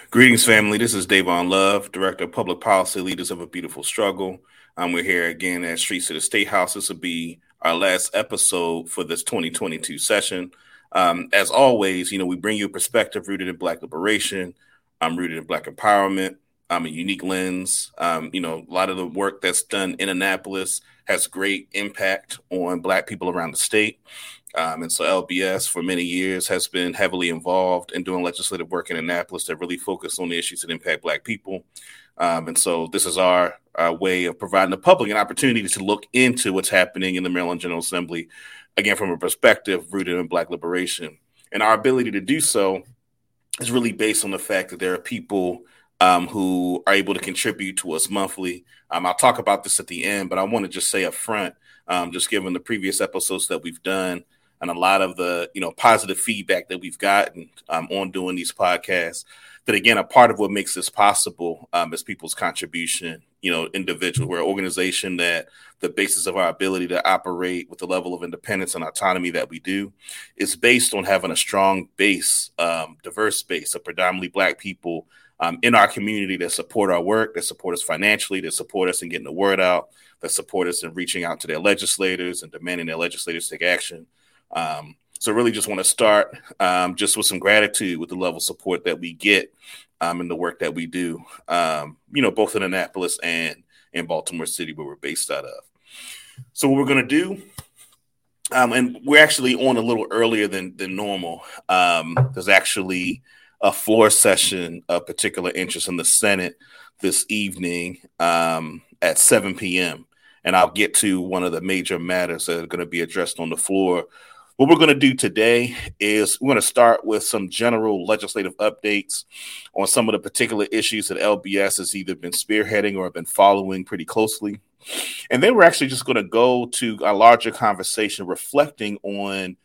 Greetings, family. This is Davon Love, Director of Public Policy, Leaders of a Beautiful Struggle. We're here again at Streets of the State House. This will be our last episode for this 2022 session. As always, we bring you a perspective rooted in Black liberation. I'm rooted in Black empowerment. I'm a unique lens. A lot of the work that's done in Annapolis has great impact on Black people around the state. And so LBS for many years has been heavily involved in doing legislative work in Annapolis that really focus on the issues that impact Black people. And so this is our way of providing the public an opportunity to look into what's happening in the Maryland General Assembly, again, from a perspective rooted in Black liberation. And our ability to do so is really based on the fact that there are people who are able to contribute to us monthly. I'll talk about this at the end, but I want to just say up front, just given the previous episodes that we've done, and a lot of the, positive feedback that we've gotten on doing these podcasts, that again, a part of what makes this possible is people's contribution, individual. We're an organization that the basis of our ability to operate with the level of independence and autonomy that we do is based on having a strong base, diverse base of predominantly Black people in our community that support our work, that support us financially, that support us in getting the word out, that support us in reaching out to their legislators and demanding their legislators take action. So really just want to start just with some gratitude with the level of support that we get in the work that we do, both in Annapolis and in Baltimore City, where we're based out of. So what we're going to do, and we're actually on a little earlier than normal. There's actually a floor session of particular interest in the Senate this evening at 7 p.m. And I'll get to one of the major matters that are going to be addressed on the floor. What we're going to do today is we're going to start with some general legislative updates on some of the particular issues that LBS has either been spearheading or been following pretty closely. And then we're actually just going to go to a larger conversation reflecting on,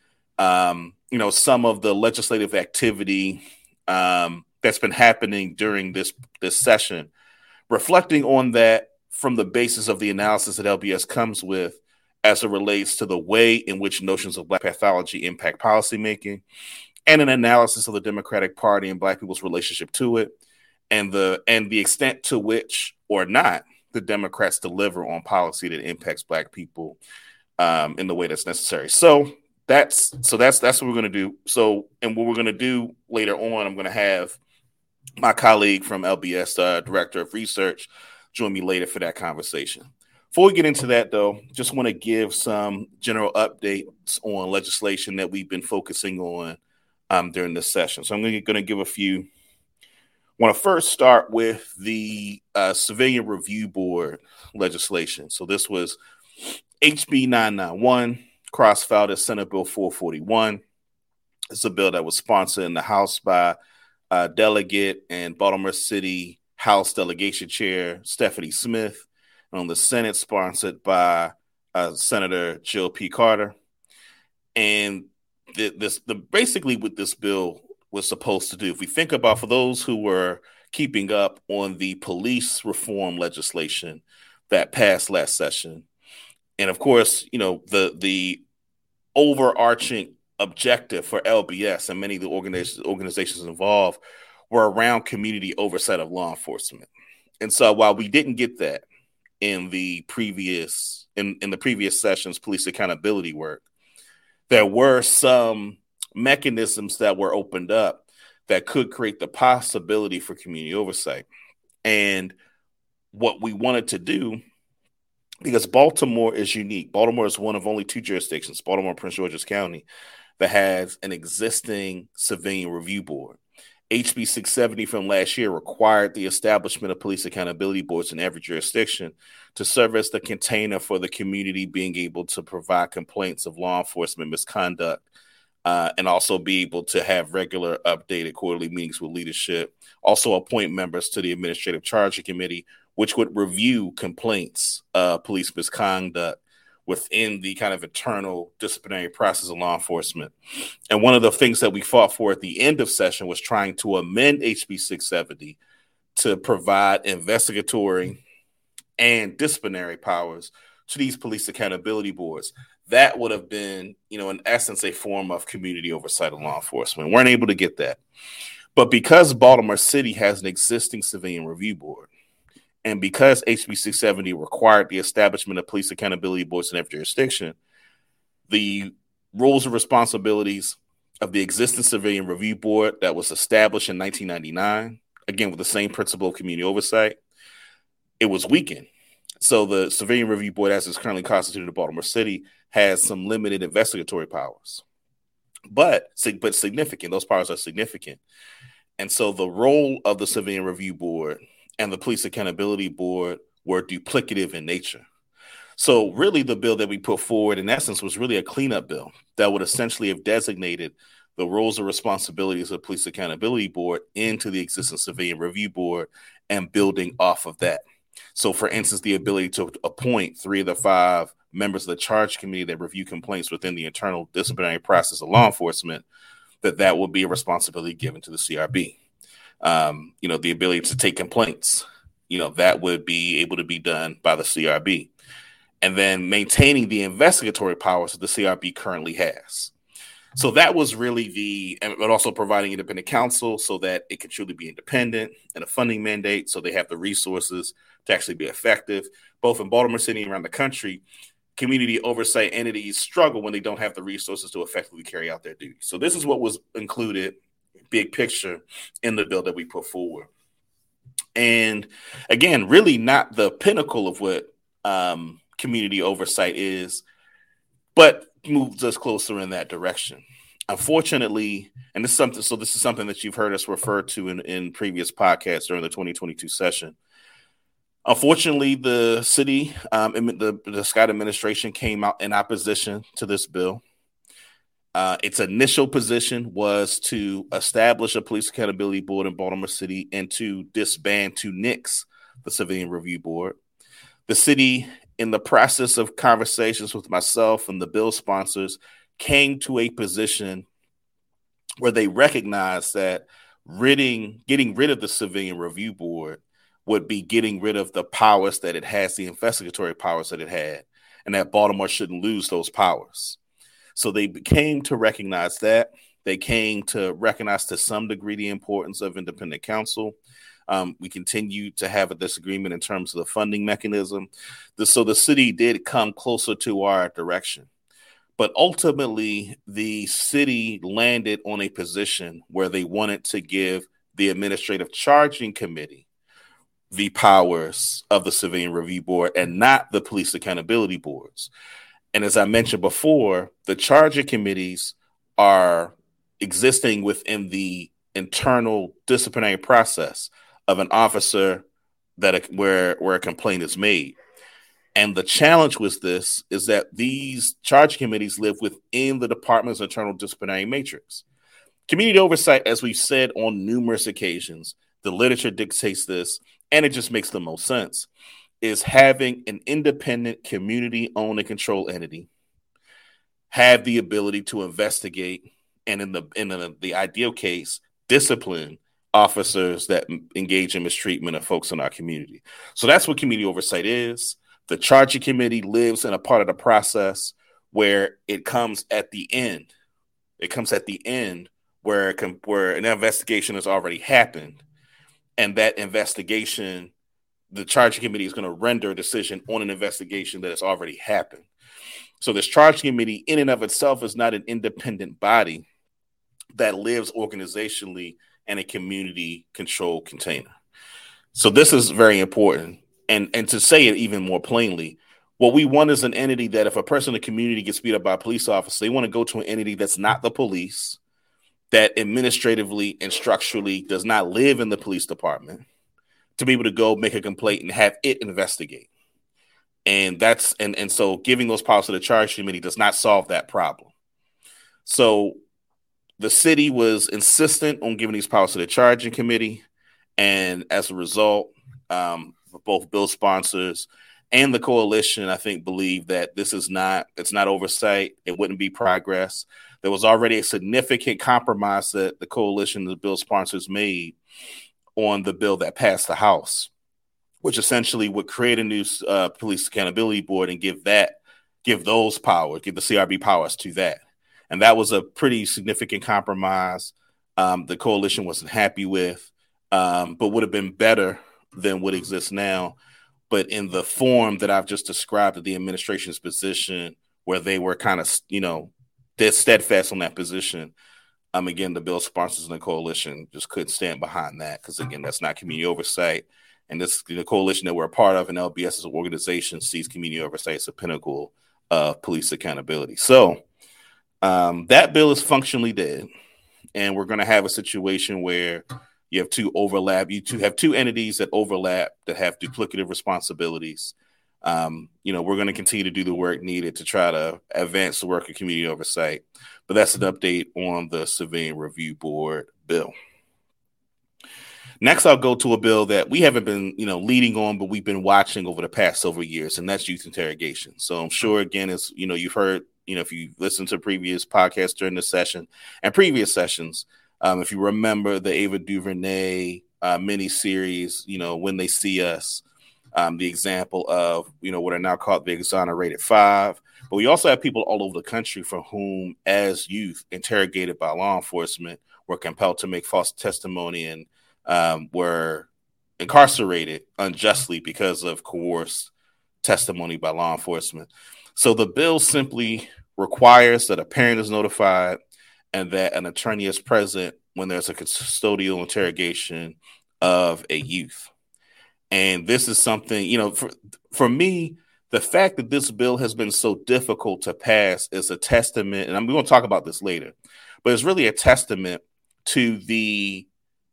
some of the legislative activity that's been happening during this session, reflecting on that from the basis of the analysis that LBS comes with as it relates to the way in which notions of Black pathology impact policymaking, and an analysis of the Democratic Party and Black people's relationship to it, and the extent to which or not the Democrats deliver on policy that impacts Black people in the way that's necessary. So that's what we're going to do. So, and what we're going to do later on, I'm going to have my colleague from LBS, Director of Research, join me later for that conversation. Before we get into that, though, just want to give some general updates on legislation that we've been focusing on during this session. So I'm going to give a few. I want to first start with the Civilian Review Board legislation. So this was HB 991, cross-filed as Senate Bill 441. It's a bill that was sponsored in the House by Delegate and Baltimore City House Delegation Chair Stephanie Smith, on the Senate, sponsored by Senator Jill P. Carter. And basically what this bill was supposed to do, if we think about, for those who were keeping up on the police reform legislation that passed last session, and of course, the overarching objective for LBS and many of the organizations involved were around community oversight of law enforcement. And so while we didn't get that in the previous session's police accountability work, there were some mechanisms that were opened up that could create the possibility for community oversight. And what we wanted to do, because Baltimore is unique. Baltimore is one of only two jurisdictions, Baltimore and Prince George's County, that has an existing civilian review board. HB 670 from last year required the establishment of police accountability boards in every jurisdiction to serve as the container for the community being able to provide complaints of law enforcement misconduct, and also be able to have regular updated quarterly meetings with leadership. Also appoint members to the Administrative Charging Committee, which would review complaints of police misconduct within the kind of internal disciplinary process of law enforcement. And one of the things that we fought for at the end of session was trying to amend HB 670 to provide investigatory and disciplinary powers to these police accountability boards. That would have been, in essence, a form of community oversight of law enforcement. We weren't able to get that. But because Baltimore City has an existing civilian review board, and because HB 670 required the establishment of police accountability boards in every jurisdiction, the roles and responsibilities of the existing civilian review board that was established in 1999, again with the same principle of community oversight, it was weakened. So the civilian review board, as is currently constituted in Baltimore City, has some limited investigatory powers, but significant. Those powers are significant. And so the role of the civilian review board and the police accountability board were duplicative in nature. So really the bill that we put forward in essence was really a cleanup bill that would essentially have designated the roles and responsibilities of the police accountability board into the existing civilian review board and building off of that. So for instance, the ability to appoint 3 of the 5 members of the charge committee that review complaints within the internal disciplinary process of law enforcement, that would be a responsibility given to the CRB. The ability to take complaints, that would be able to be done by the CRB. And then maintaining the investigatory powers that the CRB currently has. So that was really but also providing independent counsel so that it can truly be independent, and a funding mandate so they have the resources to actually be effective. Both in Baltimore City and around the country, community oversight entities struggle when they don't have the resources to effectively carry out their duties. So this is what was included, big picture, in the bill that we put forward. And again, really not the pinnacle of what community oversight is, but moves us closer in that direction. Unfortunately, and this is something that you've heard us refer to in previous podcasts during the 2022 session. Unfortunately, the city, the Scott administration came out in opposition to this bill. Its initial position was to establish a police accountability board in Baltimore City and to nix the Civilian Review Board. The city, in the process of conversations with myself and the bill sponsors, came to a position where they recognized that getting rid of the Civilian Review Board would be getting rid of the powers that it has, the investigatory powers that it had, and that Baltimore shouldn't lose those powers. So they came to recognize that. They came to recognize to some degree the importance of independent counsel. We continue to have a disagreement in terms of the funding mechanism. So the city did come closer to our direction. But ultimately, the city landed on a position where they wanted to give the administrative charging committee the powers of the Civilian Review Board and not the police accountability boards. And as I mentioned before, the charging committees are existing within the internal disciplinary process of an officer where a complaint is made. And the challenge with this is that these charge committees live within the department's internal disciplinary matrix. Community oversight, as we've said on numerous occasions, the literature dictates this, and it just makes the most sense, is having an independent community-owned and controlled entity have the ability to investigate and in the ideal case, discipline officers that engage in mistreatment of folks in our community. So that's what community oversight is. The charging committee lives in a part of the process where it comes at the end. It comes at the end where an investigation has already happened. And that investigation, the charging committee is going to render a decision on an investigation that has already happened. So this charging committee in and of itself is not an independent body that lives organizationally in a community controlled container. So this is very important. And to say it even more plainly, what we want is an entity that if a person in the community gets beat up by a police officer, they want to go to an entity that's not the police, that administratively and structurally does not live in the police department, to be able to go make a complaint and have it investigate. And so giving those powers to the charge committee does not solve that problem. So the city was insistent on giving these powers to the charging committee. And as a result, both bill sponsors and the coalition, I think, believe that it's not oversight. It wouldn't be progress. There was already a significant compromise that the coalition, the bill sponsors made on the bill that passed the House, which essentially would create a new police accountability board and give those powers, give the CRB powers to that. And that was a pretty significant compromise. The coalition wasn't happy with, but would have been better than what exists now. But in the form that I've just described of the administration's position, where they were kind of, they're steadfast on that position. Again, the bill sponsors in the coalition just couldn't stand behind that because, again, that's not community oversight. And this the coalition that we're a part of, and LBS as an organization, sees community oversight as a pinnacle of police accountability. So that bill is functionally dead, and we're going to have a situation where you have two entities that overlap, that have duplicative responsibilities. We're going to continue to do the work needed to try to advance the work of community oversight. But that's an update on the Civilian Review Board bill. Next, I'll go to a bill that we haven't been, leading on, but we've been watching over the past several years, and that's youth interrogation. So I'm sure, again, as you've heard, if you listen to previous podcasts during this session and previous sessions, if you remember the Ava DuVernay mini-series, When They See Us, the example of, what are now called the Exonerated Five. But we also have people all over the country for whom, as youth interrogated by law enforcement, were compelled to make false testimony and were incarcerated unjustly because of coerced testimony by law enforcement. So the bill simply requires that a parent is notified and that an attorney is present when there's a custodial interrogation of a youth. And this is something, for me, the fact that this bill has been so difficult to pass is a testament, and I'm going to talk about this later, but it's really a testament to the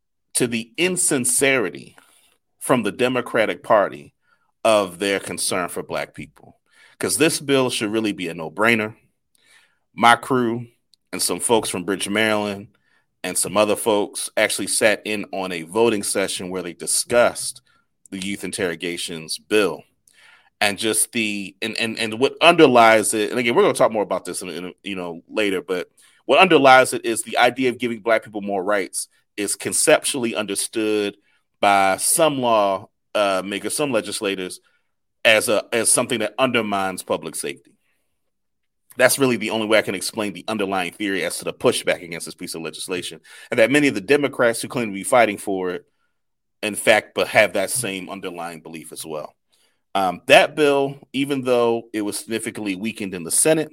insincerity from the Democratic Party of their concern for Black people. Because this bill should really be a no-brainer. My crew and some folks from Bridge, Maryland, and some other folks actually sat in on a voting session where they discussed the youth interrogations bill. And just and what underlies it, and again, we're going to talk more about this later, but what underlies it is the idea of giving Black people more rights is conceptually understood by some lawmakers, some legislators, as something that undermines public safety. That's really the only way I can explain the underlying theory as to the pushback against this piece of legislation, and that many of the Democrats who claim to be fighting for it, in fact, but have that same underlying belief as well. That bill, even though it was significantly weakened in the Senate,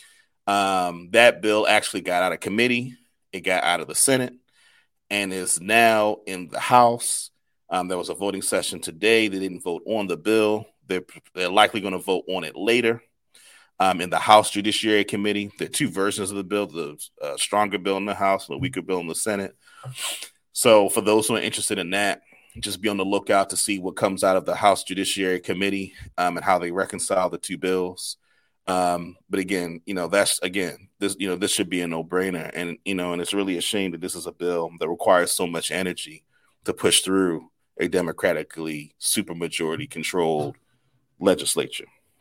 that bill actually got out of committee. It got out of the Senate and is now in the House. There was a voting session today. They didn't vote on the bill. They're likely going to vote on it later. In the House Judiciary Committee, there are two versions of the bill, the stronger bill in the House and the weaker bill in the Senate. So for those who are interested in that, just be on the lookout to see what comes out of the House Judiciary Committee and how they reconcile the two bills. But again, this should be a no-brainer. And, and it's really a shame that this is a bill that requires so much energy to push through a democratically supermajority controlled legislature.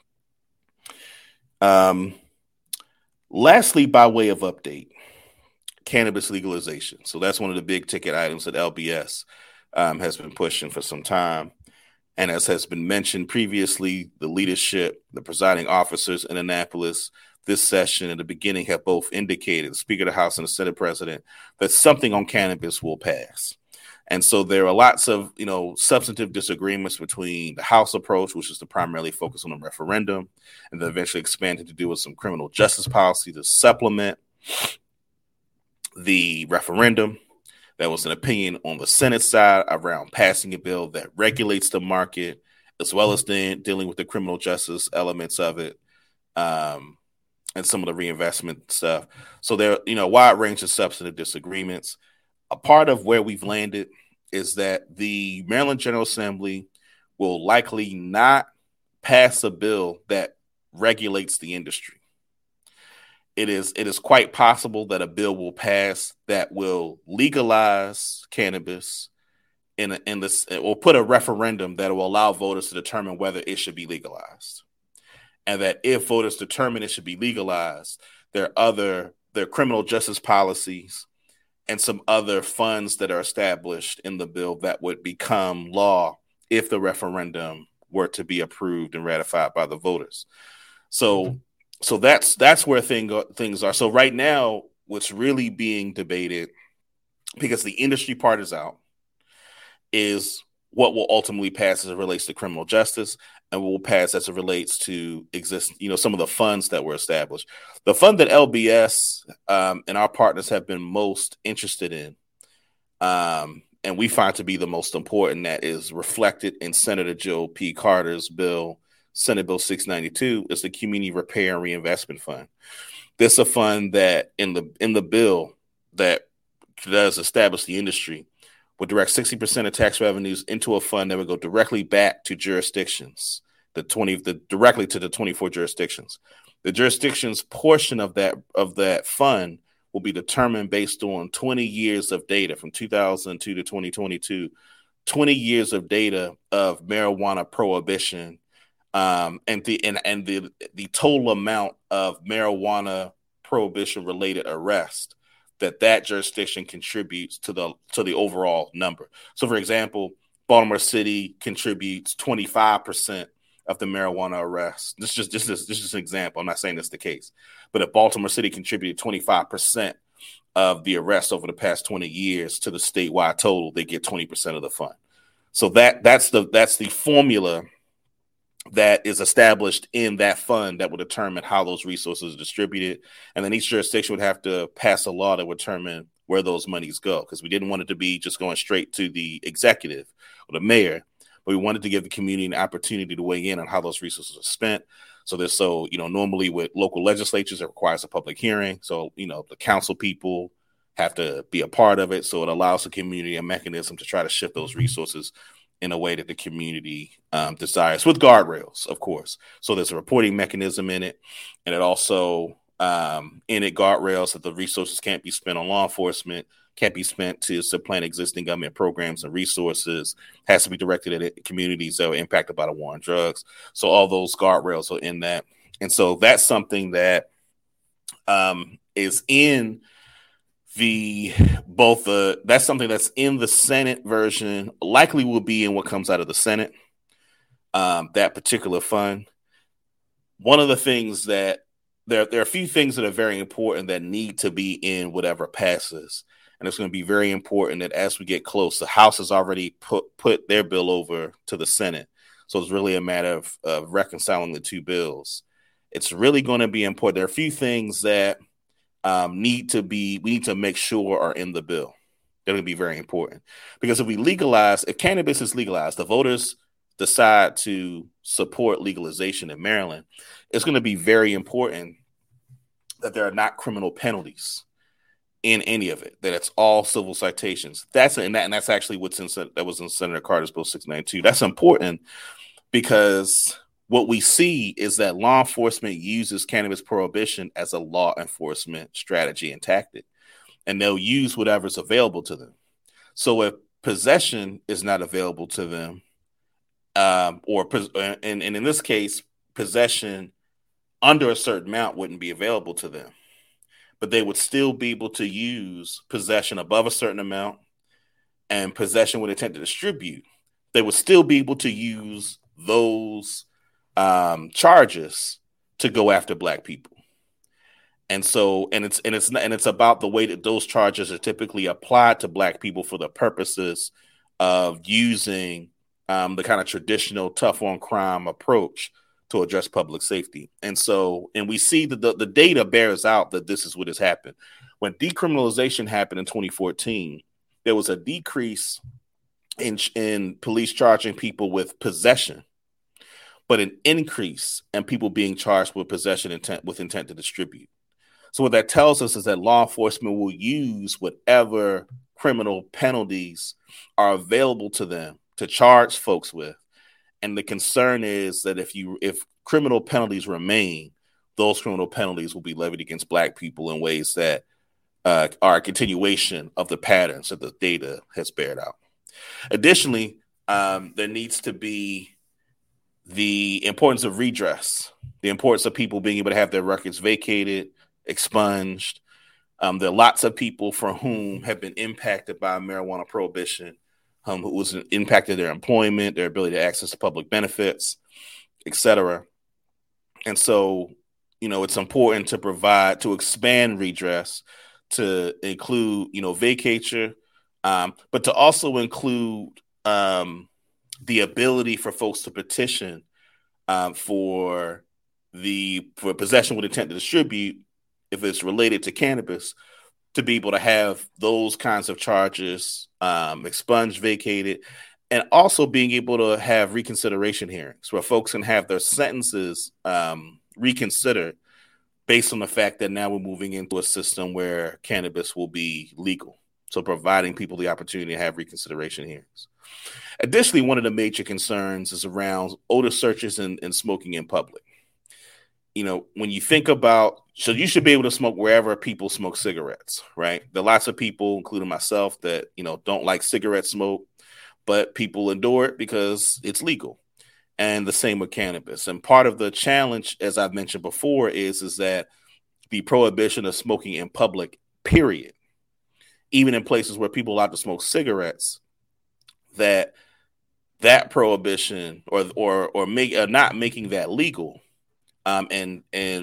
Lastly, by way of update, cannabis legalization. So that's one of the big ticket items that LBS has been pushing for some time. And as has been mentioned previously, the leadership, the presiding officers in Annapolis this session in the beginning have both indicated, the Speaker of the House and the Senate President, that something on cannabis will pass. And so there are lots of, substantive disagreements between the House approach, which is to primarily focus on a referendum, and then eventually expanded to do with some criminal justice policy to supplement the referendum. There was an opinion on the Senate side around passing a bill that regulates the market, as well as then dealing with the criminal justice elements of it, and some of the reinvestment stuff. So there, a wide range of substantive disagreements. A part of where we've landed is that the Maryland General Assembly will likely not pass a bill that regulates the industry. It is quite possible that a bill will pass that will legalize cannabis in this, or put a referendum that will allow voters to determine whether it should be legalized. And that if voters determine it should be legalized, there are criminal justice policies and some other funds that are established in the bill that would become law if the referendum were to be approved and ratified by the voters. So that's where things are. So right now, what's really being debated because the industry part is out, is what will ultimately pass as it relates to criminal justice, and what will pass as it relates to some of the funds that were established. The fund that LBS and our partners have been most interested in, and we find to be the most important, that is reflected in Senator Joe P. Carter's bill, Senate Bill 692, is the Community Repair and Reinvestment Fund. This is a fund that in the bill that does establish the industry would direct 60% of tax revenues into a fund that would go directly back to jurisdictions, directly to the 24 jurisdictions. The jurisdictions portion of that fund will be determined based on 20 years of data from 2002 to 2022, 20 years of data of marijuana prohibition, and the total amount of marijuana prohibition related arrest that jurisdiction contributes to the overall number. So, for example, Baltimore City contributes 25% of the marijuana arrests. This is just an example. I'm not saying that's the case, but if Baltimore City contributed 25% of the arrests over the past 20 years to the statewide total, they get 20% of the fund. So that's the formula that is established in that fund that will determine how those resources are distributed. And then each jurisdiction would have to pass a law that would determine where those monies go, because we didn't want it to be just going straight to the executive or the mayor, but we wanted to give the community an opportunity to weigh in on how those resources are spent. So normally with local legislatures, it requires a public hearing. So, the council people have to be a part of it. So it allows the community a mechanism to try to shift those resources in a way that the community desires, with guardrails, of course. So there's a reporting mechanism in it, and it also guardrails that the resources can't be spent on law enforcement, can't be spent to supplant existing government programs and resources, has to be directed at communities that are impacted by the war on drugs. So all those guardrails are in that. And so that's something that is in that's something that's in the Senate version, likely will be in what comes out of the Senate, that particular fund. One of the things that there are a few things that are very important that need to be in whatever passes. And it's going to be very important that as we get close, the House has already put their bill over to the Senate. So it's really a matter of reconciling the two bills. It's really going to be important. There are a few things that we need to make sure are in the bill. They're going to be very important, because if cannabis is legalized, the voters decide to support legalization in Maryland, it's going to be very important that there are not criminal penalties in any of it, that it's all civil citations. That's actually that was in Senator Carter's Bill 692. That's important because what we see is that law enforcement uses cannabis prohibition as a law enforcement strategy and tactic, and they'll use whatever's available to them. So if possession is not available to them, and in this case, possession under a certain amount wouldn't be available to them, but they would still be able to use possession above a certain amount and possession with intent to distribute. They would still be able to use those charges to go after Black people. And so, it's about the way that those charges are typically applied to Black people for the purposes of using the kind of traditional tough on crime approach to address public safety. And we see that the data bears out that this is what has happened. When decriminalization happened in 2014, there was a decrease in police charging people with possession, but an increase in people being charged with possession with intent to distribute. So what that tells us is that law enforcement will use whatever criminal penalties are available to them to charge folks with. And the concern is that if criminal penalties remain, those criminal penalties will be levied against Black people in ways that are a continuation of the patterns that the data has bared out. Additionally, there needs to be the importance of redress, the importance of people being able to have their records vacated, expunged. There are lots of people for whom have been impacted by marijuana prohibition, who was impacted their employment, their ability to access public benefits, etc. And so, it's important to expand redress to include, vacatur, but to also include the ability for folks to petition for possession with intent to distribute, if it's related to cannabis, to be able to have those kinds of charges expunged, vacated, and also being able to have reconsideration hearings where folks can have their sentences reconsidered based on the fact that now we're moving into a system where cannabis will be legal. So providing people the opportunity to have reconsideration hearings. Additionally, one of the major concerns is around odor searches and smoking in public. You know, when you think about, so you should be able to smoke wherever people smoke cigarettes, right? There are lots of people, including myself, that, you know, don't like cigarette smoke, but people endure it because it's legal. And the same with cannabis. And part of the challenge, as I've mentioned before, is that the prohibition of smoking in public, period, even in places where people are allowed to smoke cigarettes, that prohibition or not making that legal, and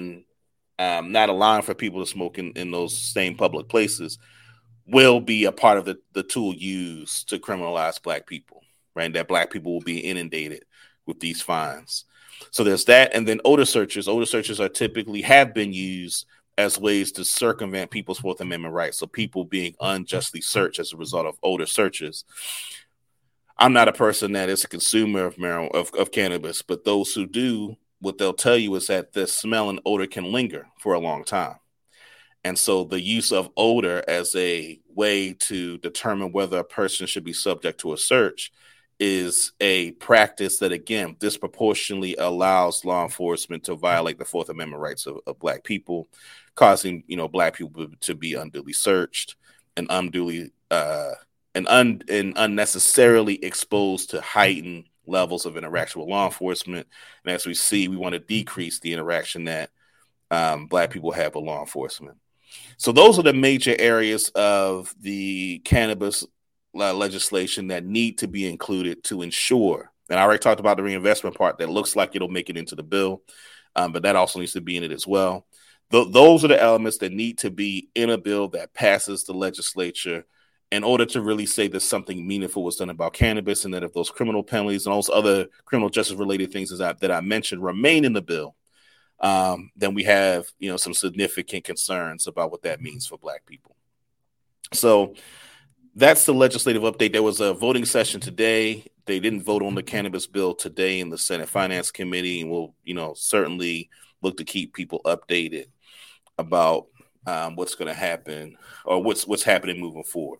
not allowing for people to smoke in those same public places will be a part of the tool used to criminalize Black people, right? And that Black people will be inundated with these fines. So there's that. And then odor searches. Odor searches are typically have been used as ways to circumvent people's Fourth Amendment rights. So people being unjustly searched as a result of odor searches. I'm not a person that is a consumer of marijuana, of cannabis, but those who do, what they'll tell you is that the smell and odor can linger for a long time. And so the use of odor as a way to determine whether a person should be subject to a search is a practice that, again, disproportionately allows law enforcement to violate the Fourth Amendment rights of Black people, causing, you know, Black people to be unduly searched and unduly and unnecessarily exposed to heightened levels of interaction with law enforcement. And as we see, we want to decrease the interaction that Black people have with law enforcement. So those are the major areas of the cannabis legislation that need to be included to ensure, and I already talked about the reinvestment part that looks like it'll make it into the bill, but that also needs to be in it as well. Those are the elements that need to be in a bill that passes the legislature in order to really say that something meaningful was done about cannabis, and that if those criminal penalties and those other criminal justice related things that I mentioned remain in the bill, then we have, you know, some significant concerns about what that means for Black people. So that's the legislative update. There was a voting session today. They didn't vote on the cannabis bill today in the Senate Finance Committee, and we'll, you know, certainly look to keep people updated about what's going to happen or what's happening moving forward.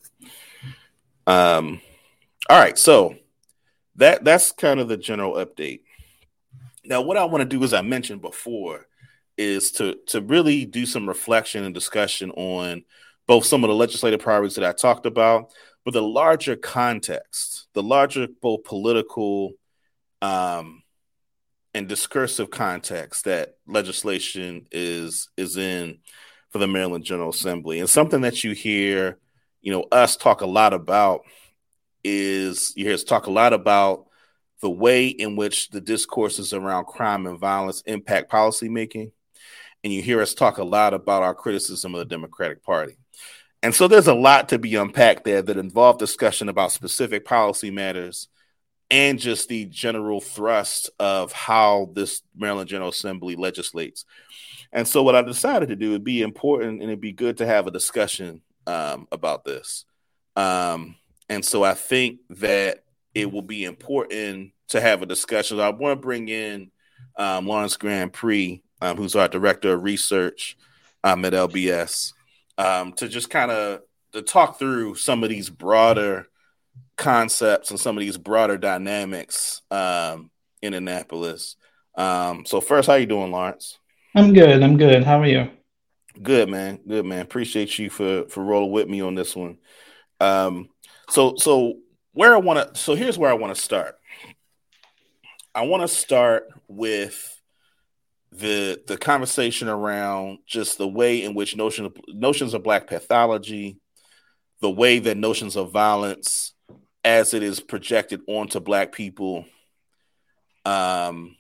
All right, so that's kind of the general update. Now, what I want to do, as I mentioned before, is to really do some reflection and discussion on both some of the legislative priorities that I talked about, but the larger context, the larger both political and discursive context that legislation is in for the Maryland General Assembly. And something that you hear, you know, us talk a lot about is you hear us talk a lot about the way in which the discourses around crime and violence impact policymaking. And you hear us talk a lot about our criticism of the Democratic Party. And so there's a lot to be unpacked there that involve discussion about specific policy matters and just the general thrust of how this Maryland General Assembly legislates. And so what I decided to do would be important, and it'd be good to have a discussion about this. And so I think that it will be important to have a discussion. I want to bring in Lawrence Grand Prix, who's our director of research at LBS, to just kind of to talk through some of these broader concepts and some of these broader dynamics in Annapolis. So first, how you doing, Lawrence? I'm good. How are you? Good, man. Good, man. Appreciate you for rolling with me on this one. So here's where I want to start. I want to start with the conversation around just the way in which notions of Black pathology, the way that notions of violence as it is projected onto Black people, and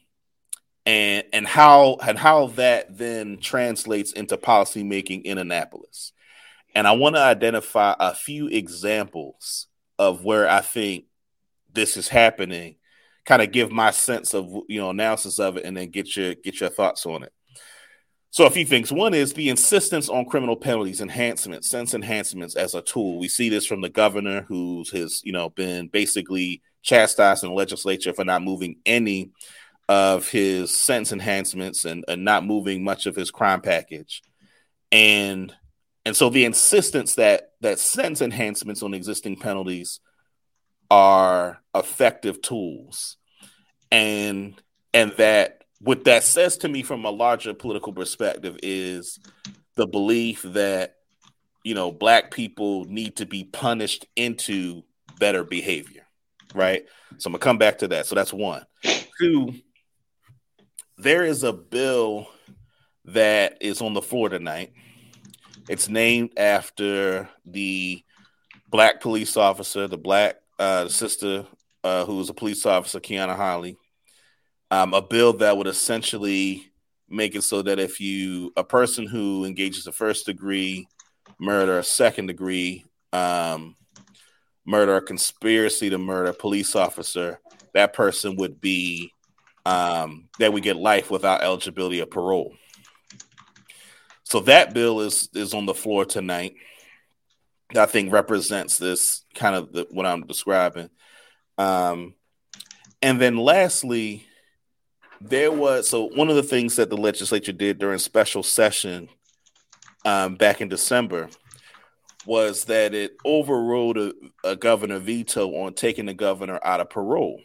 how that then translates into policymaking in Annapolis. And I want to identify a few examples of where I think this is happening, kind of give my sense of, analysis of it, and then get your thoughts on it. So a few things. One is the insistence on criminal penalties, enhancements, sentence enhancements as a tool. We see this from the governor, who's been basically chastised in the legislature for not moving any of his sentence enhancements and not moving much of his crime package. And so the insistence that sentence enhancements on existing penalties are effective tools, and that what that says to me from a larger political perspective is the belief that, Black people need to be punished into better behavior, right? So I'm gonna come back to that. So that's one. Two, there is a bill that is on the floor tonight. It's named after the Black police officer, the Black sister who was a police officer, Kiana Holly. A bill that would essentially make it so that if a person who engages a first degree murder, a second degree murder, a conspiracy to murder a police officer, that person would be that would get life without eligibility of parole. So that bill is on the floor tonight. I think represents this kind of what I'm describing. And then lastly, one of the things that the legislature did during special session back in December was that it overruled a governor veto on taking the governor out of parole.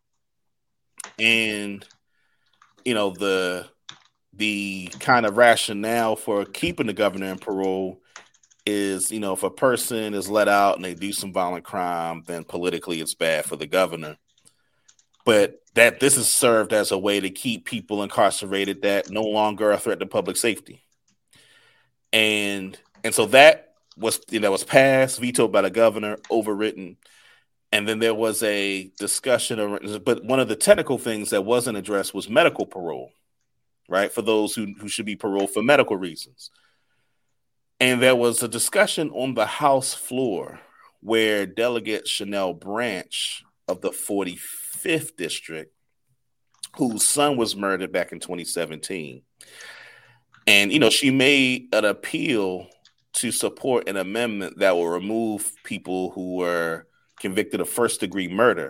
And, the kind of rationale for keeping the governor in parole is, if a person is let out and they do some violent crime, then politically it's bad for the governor. But that this is served as a way to keep people incarcerated that no longer are a threat to public safety. And so that was passed, vetoed by the governor, overwritten. And then there was a discussion, but one of the technical things that wasn't addressed was medical parole, right? For those who should be paroled for medical reasons. And there was a discussion on the House floor where Delegate Chanel Branch of the 45th District, whose son was murdered back in 2017. And, she made an appeal to support an amendment that will remove people who were convicted of first-degree murder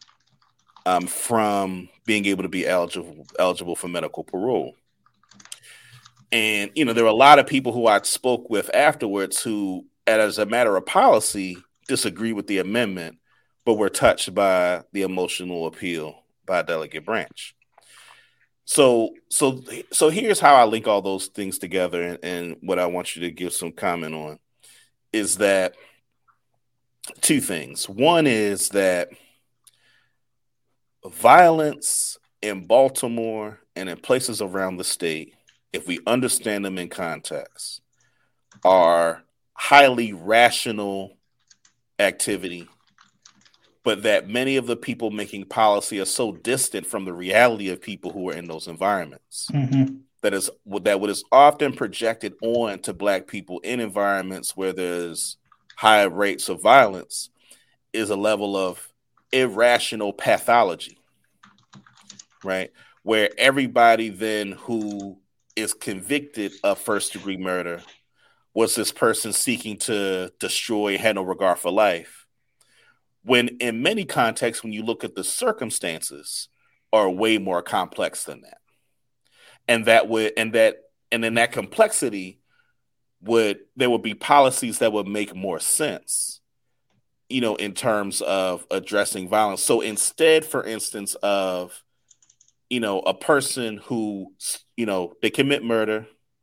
from being able to be eligible for medical parole. And, there were a lot of people who I spoke with afterwards who, as a matter of policy, disagree with the amendment, but were touched by the emotional appeal by Delegate Branch. So here's how I link all those things together, and what I want you to give some comment on is that two things. One is that violence in Baltimore and in places around the state, if we understand them in context, are highly rational activity, but that many of the people making policy are so distant from the reality of people who are in those environments. Mm-hmm. That what is often projected on to Black people in environments where there's high rates of violence is a level of irrational pathology, right? Where everybody then who is convicted of first-degree murder was this person seeking to destroy, had no regard for life. When in many contexts, when you look at the circumstances, are way more complex than that. And in that complexity there would be policies that would make more sense, in terms of addressing violence. So instead, for instance, of, a person who, they commit murder,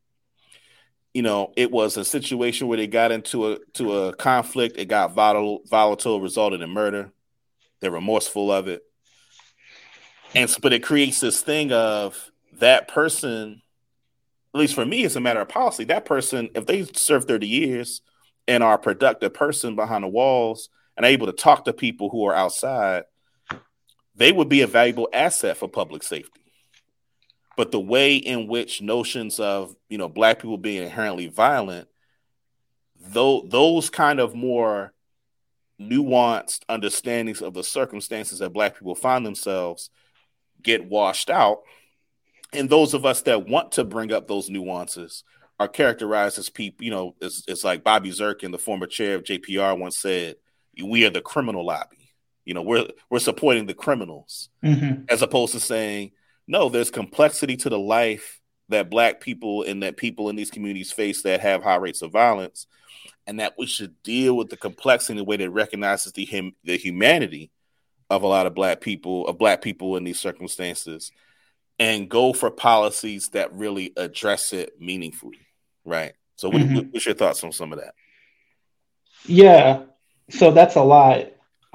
it was a situation where they got into a conflict, it got volatile, resulted in murder. They're remorseful of it. But it creates this thing of that person, at least for me, it's a matter of policy. That person, if they serve 30 years and are a productive person behind the walls and able to talk to people who are outside, they would be a valuable asset for public safety. But the way in which notions of, Black people being inherently violent, though those kind of more nuanced understandings of the circumstances that Black people find themselves get washed out. And those of us that want to bring up those nuances are characterized as people, it's like Bobby Zirkin, the former chair of JPR, once said, we are the criminal lobby. We're supporting the criminals, as opposed to saying, no, there's complexity to the life that Black people and that people in these communities face that have high rates of violence, and that we should deal with the complexity in a way that recognizes the humanity of a lot of Black people in these circumstances, and go for policies that really address it meaningfully, right? So what's your thoughts on some of that? Yeah, so that's a lot.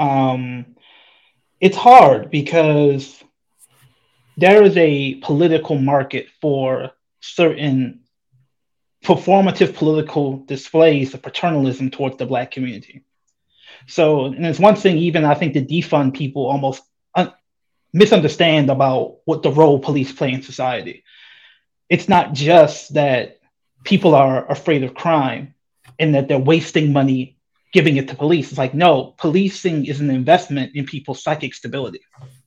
It's hard because there is a political market for certain performative political displays of paternalism towards the Black community. So, and it's one thing, even I think the defund people almost misunderstand about what the role police play in society. It's not just that people are afraid of crime and that they're wasting money giving it to police. It's like, no, policing is an investment in people's psychic stability.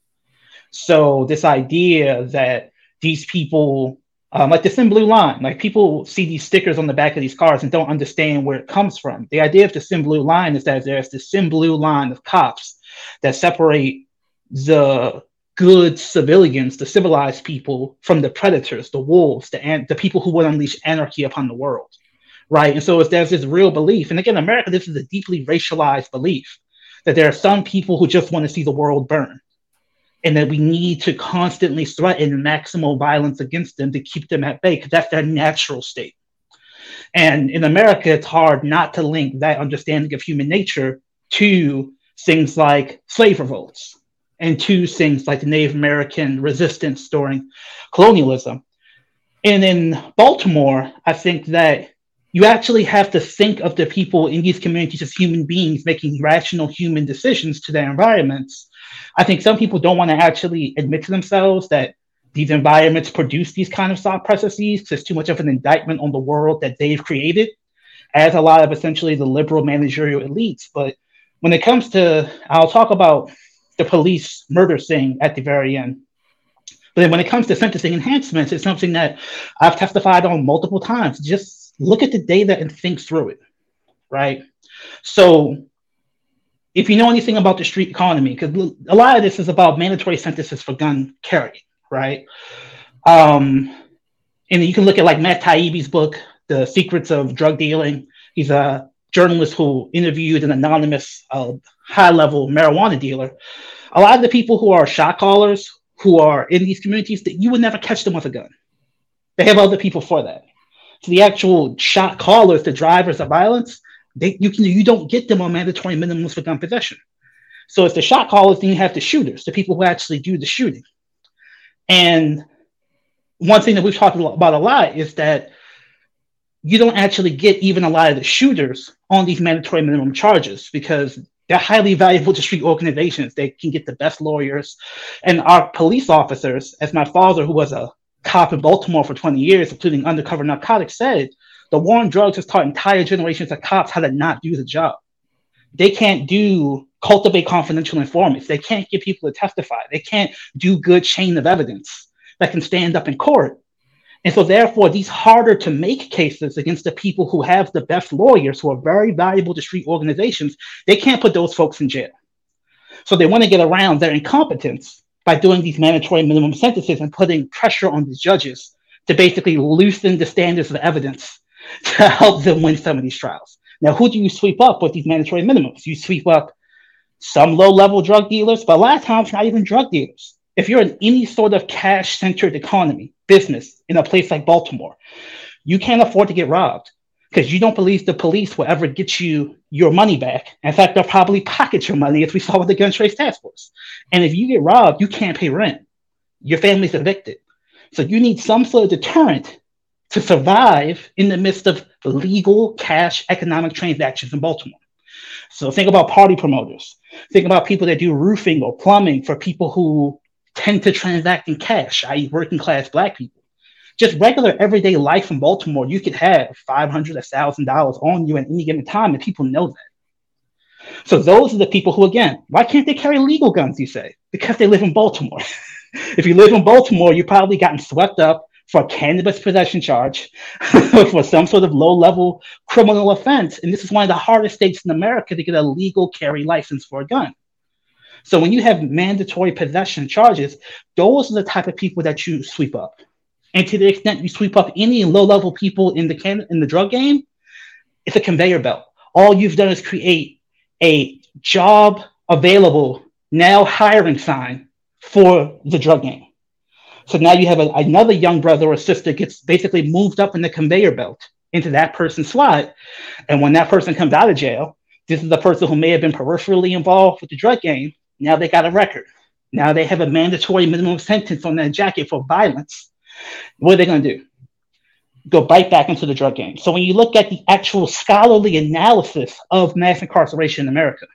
So this idea that these people, like the Thin Blue Line, like people see these stickers on the back of these cars and don't understand where it comes from. The idea of the Thin Blue Line is that there's this thin blue line of cops that separate the good civilians, the civilized people, from the predators, the wolves, the people who would unleash anarchy upon the world, right? And so there's this real belief, and again, America, this is a deeply racialized belief, that there are some people who just want to see the world burn, and that we need to constantly threaten maximal violence against them to keep them at bay, because that's their natural state. And in America, it's hard not to link that understanding of human nature to things like slave revolts, and to things like the Native American resistance during colonialism. And in Baltimore, I think that you actually have to think of the people in these communities as human beings making rational human decisions to their environments. I think some people don't want to actually admit to themselves that these environments produce these kind of thought processes, because it's too much of an indictment on the world that they've created, as a lot of essentially the liberal managerial elites. But when it comes to, I'll talk about the police murder thing at the very end. But then when it comes to sentencing enhancements, it's something that I've testified on multiple times. Just look at the data and think through it, right? So if you know anything about the street economy, because a lot of this is about mandatory sentences for gun carrying, right? And you can look at like Matt Taibbi's book, The Secrets of Drug Dealing. He's a journalist who interviewed an anonymous high-level marijuana dealer. A lot of the people who are shot callers, who are in these communities, that you would never catch them with a gun. They have other people for that. So the actual shot callers, the drivers of violence, you don't get them on mandatory minimums for gun possession. So it's the shot callers, then you have the shooters, the people who actually do the shooting. And one thing that we've talked about a lot is that you don't actually get even a lot of the shooters on these mandatory minimum charges, because they're highly valuable to street organizations. They can get the best lawyers. And our police officers, as my father, who was a cop in Baltimore for 20 years, including undercover narcotics, said, the war on drugs has taught entire generations of cops how to not do the job. They can't cultivate confidential informants. They can't get people to testify. They can't do good chain of evidence that can stand up in court. And so therefore, these harder to make cases against the people who have the best lawyers, who are very valuable to street organizations, they can't put those folks in jail. So they want to get around their incompetence by doing these mandatory minimum sentences and putting pressure on the judges to basically loosen the standards of evidence to help them win some of these trials. Now, who do you sweep up with these mandatory minimums? You sweep up some low-level drug dealers, but a lot of times not even drug dealers. If you're in any sort of cash-centered economy, business, in a place like Baltimore, you can't afford to get robbed, because you don't believe the police will ever get you your money back. In fact, they'll probably pocket your money, as we saw with the Gun Trace Task Force. And if you get robbed, you can't pay rent. Your family's evicted. So you need some sort of deterrent to survive in the midst of legal cash economic transactions in Baltimore. So think about party promoters. Think about people that do roofing or plumbing for people who tend to transact in cash, i.e. working class Black people. Just regular everyday life in Baltimore, you could have $500, $1,000 on you at any given time, and people know that. So those are the people who, again, why can't they carry legal guns, you say? Because they live in Baltimore. If you live in Baltimore, you've probably gotten swept up for a cannabis possession charge, for some sort of low-level criminal offense. And this is one of the hardest states in America to get a legal carry license for a gun. So when you have mandatory possession charges, those are the type of people that you sweep up. And to the extent you sweep up any low-level people in the drug game, it's a conveyor belt. All you've done is create a job available, now hiring sign for the drug game. So now you have another young brother or sister gets basically moved up in the conveyor belt into that person's slot. And when that person comes out of jail, this is the person who may have been peripherally involved with the drug game. Now they got a record. Now they have a mandatory minimum sentence on their jacket for violence. What are they going to do? Go bite back into the drug game. So when you look at the actual scholarly analysis of mass incarceration in America,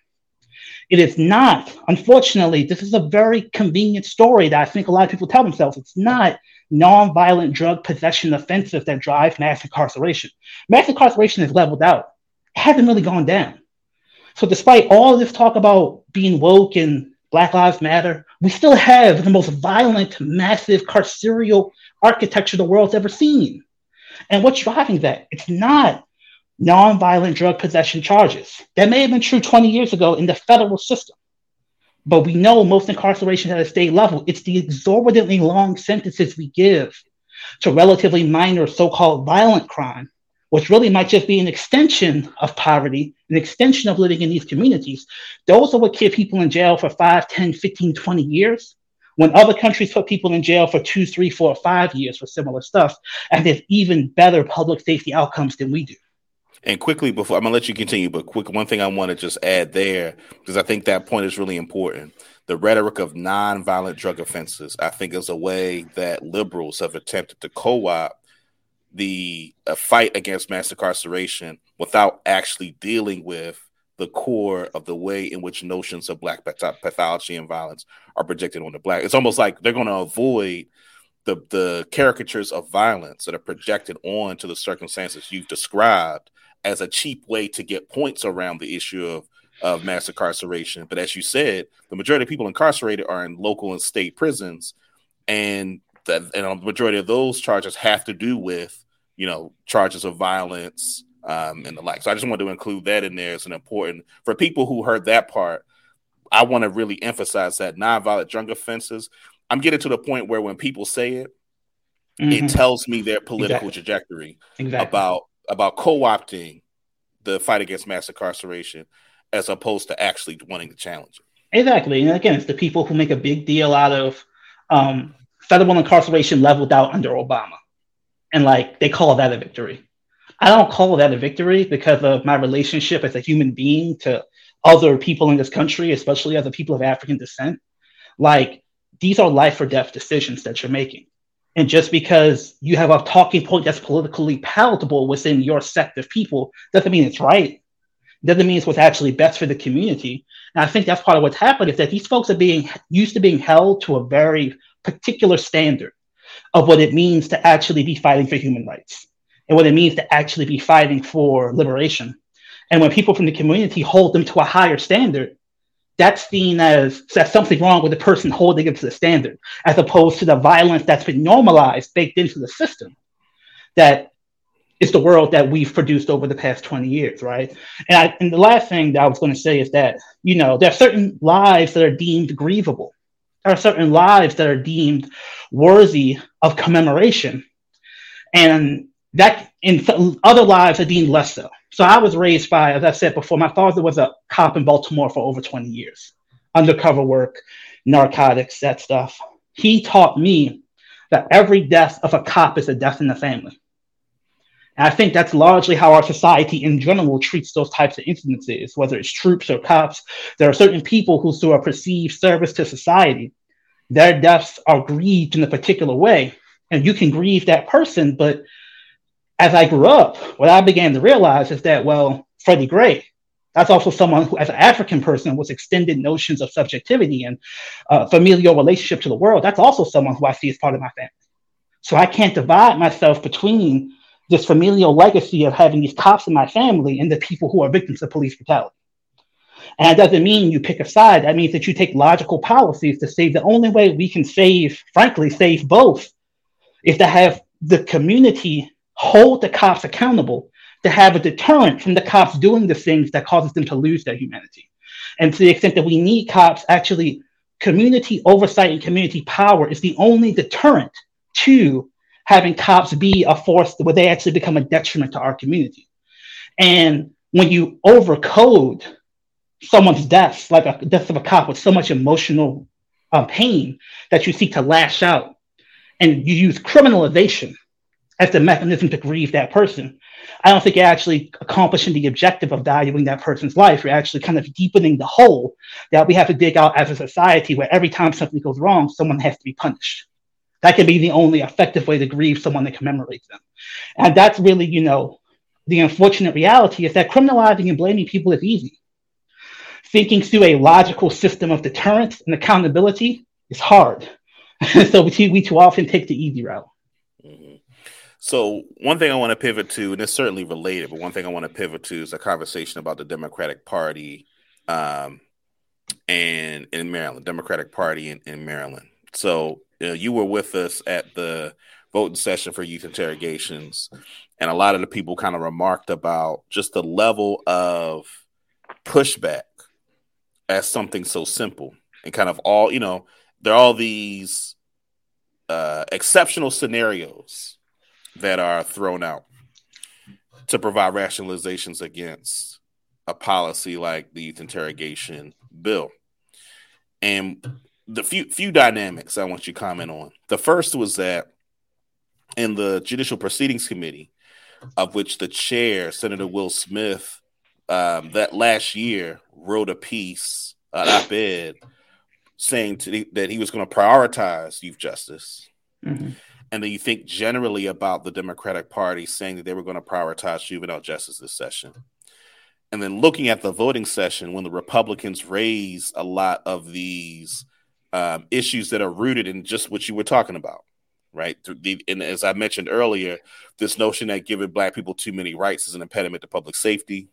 it is not, unfortunately, this is a very convenient story that I think a lot of people tell themselves. It's not nonviolent drug possession offenses that drive mass incarceration. Mass incarceration is leveled out. It hasn't really gone down. So despite all this talk about being woke and Black Lives Matter, we still have the most violent, massive carceral architecture the world's ever seen. And what's driving that? It's not nonviolent drug possession charges. That may have been true 20 years ago in the federal system. But we know most incarceration at a state level, it's the exorbitantly long sentences we give to relatively minor so-called violent crime, which really might just be an extension of poverty, an extension of living in these communities. Those are what keep people in jail for 5, 10, 15, 20 years, when other countries put people in jail for 2, 3, 4, 5 years for similar stuff, and there's even better public safety outcomes than we do. And quickly, before I'm going to let you continue, but one thing I want to just add there, because I think that point is really important. The rhetoric of nonviolent drug offenses, I think, is a way that liberals have attempted to co-opt the fight against mass incarceration without actually dealing with the core of the way in which notions of Black pathology and violence are projected on the Black. It's almost like they're going to avoid the caricatures of violence that are projected onto the circumstances you've described as a cheap way to get points around the issue of mass incarceration. But as you said, the majority of people incarcerated are in local and state prisons, and a majority of those charges have to do with, charges of violence and the like. So I just wanted to include that in there as an important, for people who heard that part, I want to really emphasize that nonviolent drug offenses, I'm getting to the point where when people say it, it tells me their political trajectory about co-opting the fight against mass incarceration as opposed to actually wanting to challenge it. Exactly. And again, it's the people who make a big deal out of federal incarceration leveled out under Obama. And they call that a victory. I don't call that a victory because of my relationship as a human being to other people in this country, especially other people of African descent. These are life or death decisions that you're making. And just because you have a talking point that's politically palatable within your sect of people doesn't mean it's right. Doesn't mean it's what's actually best for the community. And I think that's part of what's happened is that these folks are being used to being held to a very particular standard of what it means to actually be fighting for human rights and what it means to actually be fighting for liberation. And when people from the community hold them to a higher standard, that's seen as something wrong with the person holding it to the standard, as opposed to the violence that's been normalized, baked into the system. That is the world that we've produced over the past 20 years, right? And the last thing that I was going to say is that, there are certain lives that are deemed grievable. There are certain lives that are deemed worthy of commemoration. And that in other lives are deemed less so. So I was raised by, as I said before, my father was a cop in Baltimore for over 20 years. Undercover work, narcotics, that stuff. He taught me that every death of a cop is a death in the family. And I think that's largely how our society in general treats those types of incidences, whether it's troops or cops. There are certain people who, through a perceived service to society, their deaths are grieved in a particular way. And you can grieve that person, but as I grew up, what I began to realize is that, Freddie Gray, that's also someone who, as an African person, with extended notions of subjectivity and familial relationship to the world, that's also someone who I see as part of my family. So I can't divide myself between this familial legacy of having these cops in my family and the people who are victims of police brutality. And that doesn't mean you pick a side. That means that you take logical policies to say the only way we can frankly, save both is to have the community hold the cops accountable, to have a deterrent from the cops doing the things that causes them to lose their humanity. And to the extent that we need cops, actually, community oversight and community power is the only deterrent to having cops be a force where they actually become a detriment to our community. And when you overcode someone's death, like a death of a cop, with so much emotional pain that you seek to lash out, and you use criminalization as the mechanism to grieve that person, I don't think you're actually accomplishing the objective of valuing that person's life. You're actually kind of deepening the hole that we have to dig out as a society, where every time something goes wrong, someone has to be punished. That can be the only effective way to grieve someone that commemorates them. And that's really, the unfortunate reality is that criminalizing and blaming people is easy. Thinking through a logical system of deterrence and accountability is hard. So we too often take the easy route. Mm-hmm. So one thing I want to pivot to, and it's certainly related, but one thing I want to pivot to is a conversation about the Democratic Party and in Maryland, Democratic Party in Maryland. So you were with us at the voting session for youth interrogations, and a lot of the people kind of remarked about just the level of pushback as something so simple, and kind of all, there are all these exceptional scenarios that are thrown out to provide rationalizations against a policy like the youth interrogation bill. And the few dynamics I want you to comment on. The first was that in the Judicial Proceedings Committee, of which the chair, Senator Will Smith, that last year wrote a piece, an op-ed, saying that he was going to prioritize youth justice. Mm-hmm. And then you think generally about the Democratic Party saying that they were going to prioritize juvenile justice this session. And then looking at the voting session, when the Republicans raise a lot of these issues that are rooted in just what you were talking about, right? And as I mentioned earlier, this notion that giving Black people too many rights is an impediment to public safety.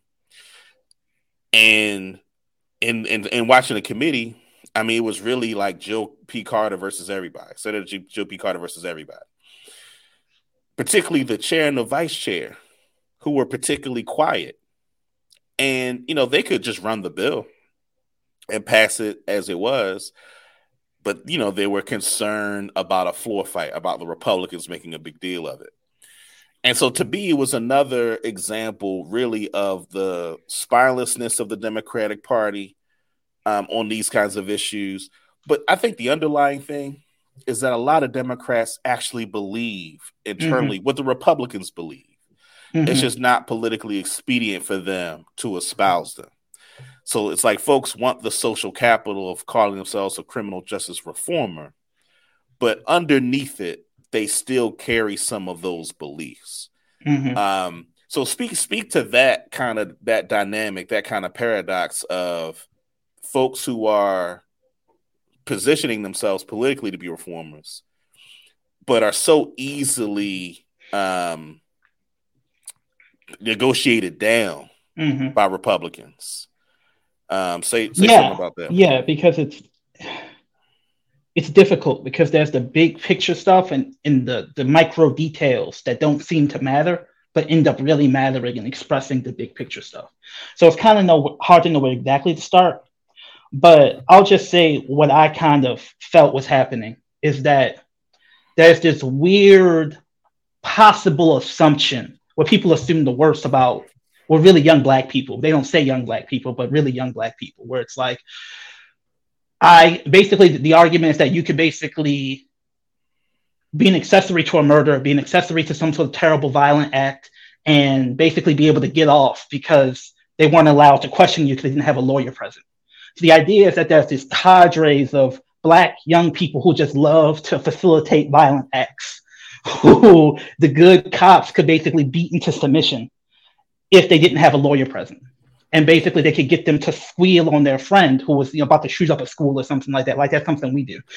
And in watching the committee, I mean, it was really like Jill P. Carter versus everybody. Senator Jill P. Carter versus everybody. Particularly the chair and the vice chair, who were particularly quiet. And, they could just run the bill and pass it as it was. But, they were concerned about a floor fight, about the Republicans making a big deal of it. And so to me, it was another example really of the spinelessness of the Democratic Party on these kinds of issues. But I think the underlying thing is that a lot of Democrats actually believe internally what the Republicans believe. Mm-hmm. It's just not politically expedient for them to espouse them. So it's like folks want the social capital of calling themselves a criminal justice reformer, but underneath it, they still carry some of those beliefs. Mm-hmm. So speak to that that dynamic, that kind of paradox of folks who are positioning themselves politically to be reformers, but are so easily negotiated down by Republicans. Say something about that. Yeah, because it's difficult because there's the big picture stuff and the micro details that don't seem to matter, but end up really mattering and expressing the big picture stuff. So it's kind of hard to know where exactly to start. But I'll just say what I kind of felt was happening is that there's this weird possible assumption where people assume the worst about, really young Black people. They don't say young Black people, but really young Black people, where it's like, the argument is that you could basically be an accessory to a murder, be an accessory to some sort of terrible violent act, and basically be able to get off because they weren't allowed to question you because they didn't have a lawyer present. So the idea is that there's these cadres of Black young people who just love to facilitate violent acts, who the good cops could basically beat into submission if they didn't have a lawyer present. and basically they could get them to squeal on their friend who was about to shoot up a school or something like that. Like that's something we do,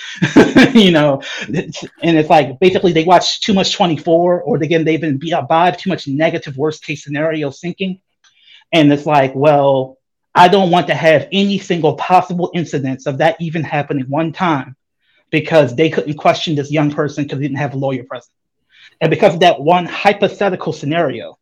and it's like basically they watch too much 24, or again they've been imbibed too much negative worst case scenario thinking, and it's like, well, I don't want to have any single possible incidence of that even happening one time because they couldn't question this young person because they didn't have a lawyer present, and because of that one hypothetical scenario.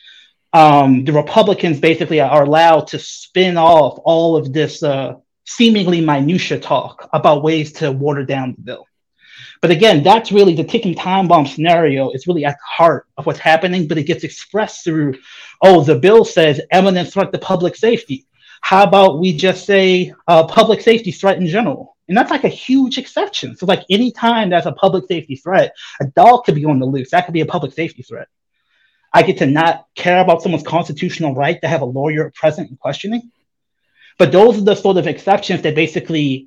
The Republicans basically are allowed to spin off all of this seemingly minutia talk about ways to water down the bill. But again, that's really the ticking time bomb scenario is really at the heart of what's happening, but it gets expressed through, oh, the bill says imminent threat to public safety. How about we just say public safety threat in general? And that's like a huge exception. So like anytime there's a public safety threat, a dog could be on the loose. That could be a public safety threat. I get to not care about someone's constitutional right to have a lawyer present and questioning. But those are the sort of exceptions that basically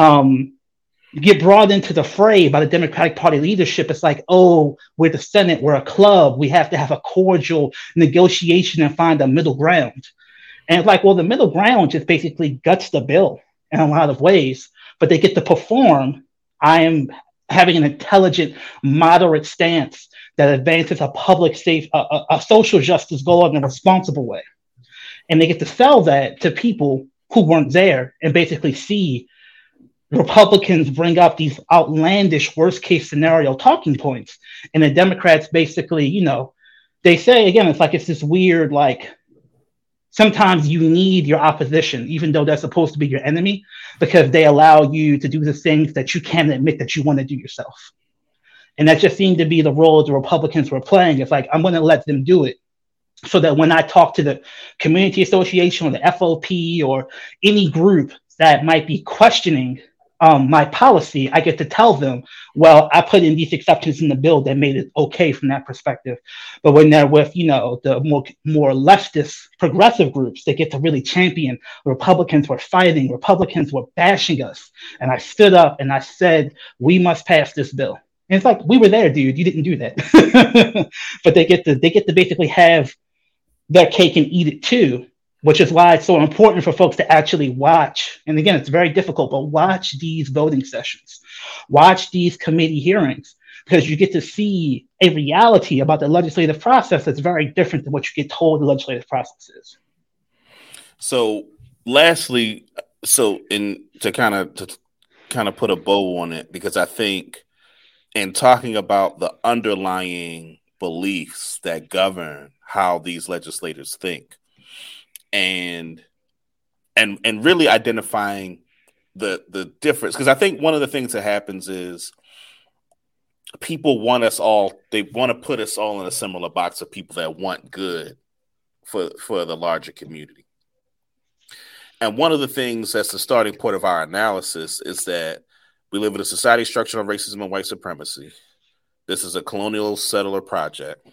get brought into the fray by the Democratic Party leadership. It's like, oh, we're the Senate, we're a club, we have to have a cordial negotiation and find a middle ground. And it's like, well, the middle ground just basically guts the bill in a lot of ways, but they get to perform. I am having an intelligent, moderate stance that advances a public safe, a social justice goal in a responsible way. And they get to sell that to people who weren't there and basically see Republicans bring up these outlandish worst case scenario talking points. And the Democrats basically, they say, again, it's like it's this weird, like, sometimes you need your opposition, even though they're supposed to be your enemy, because they allow you to do the things that you can't admit that you want to do yourself. And that just seemed to be the role the Republicans were playing. It's like, I'm going to let them do it so that when I talk to the community association or the FOP or any group that might be questioning my policy, I get to tell them, well, I put in these exceptions in the bill that made it okay from that perspective. But when they're with, the more leftist progressive groups, they get to really champion. Republicans were fighting, Republicans were bashing us. And I stood up and I said, we must pass this bill. And it's like, we were there, dude. You didn't do that. But they get to basically have their cake and eat it too, which is why it's so important for folks to actually watch. And again, it's very difficult, but watch these voting sessions, watch these committee hearings, because you get to see a reality about the legislative process that's very different than what you get told the legislative process is. So lastly, to kind of put a bow on it, because I think in talking about the underlying beliefs that govern how these legislators think, and really identifying the difference, because I think one of the things that happens is people want to put us all in a similar box of people that want good for the larger community. And one of the things that's the starting point of our analysis is that we live in a society structured on racism and white supremacy. This is a colonial settler project.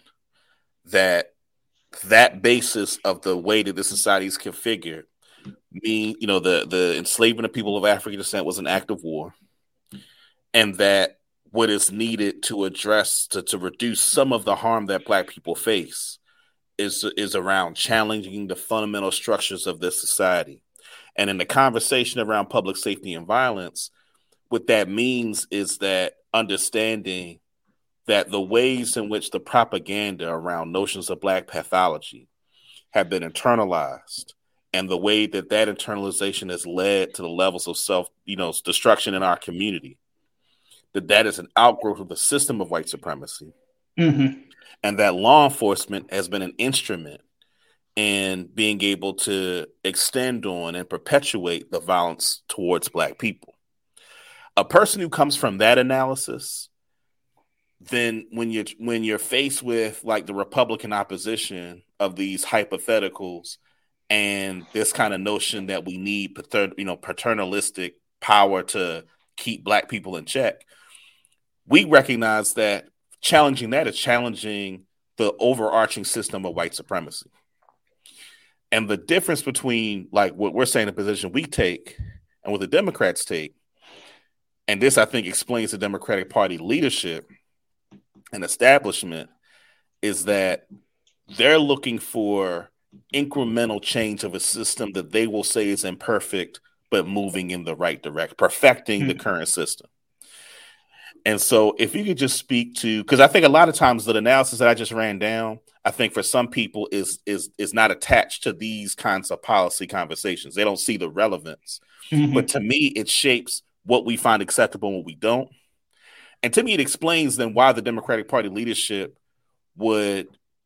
That basis of the way that the society is configured mean, the enslavement of people of African descent was an act of war, and that what is needed to address to reduce some of the harm that Black people face is around challenging the fundamental structures of this society. And in the conversation around public safety and violence, what that means is that understanding that the ways in which the propaganda around notions of Black pathology have been internalized, and the way that internalization has led to the levels of destruction in our community, that is an outgrowth of the system of white supremacy. Mm-hmm. And that law enforcement has been an instrument in being able to extend on and perpetuate the violence towards Black people. A person who comes from that analysis, then when you're faced with like the Republican opposition of these hypotheticals and this kind of notion that we need paternalistic power to keep Black people in check, we recognize that challenging that is challenging the overarching system of white supremacy. And the difference between like what we're saying, the position we take and what the Democrats take, and this I think explains the Democratic Party leadership and establishment, is that they're looking for incremental change of a system that they will say is imperfect, but moving in the right direction, perfecting the current system. And so if you could just speak to, because I think a lot of times the analysis that I just ran down, I think for some people is not attached to these kinds of policy conversations. They don't see the relevance. But to me, it shapes what we find acceptable and what we don't. And to me, it explains then why the Democratic Party leadership would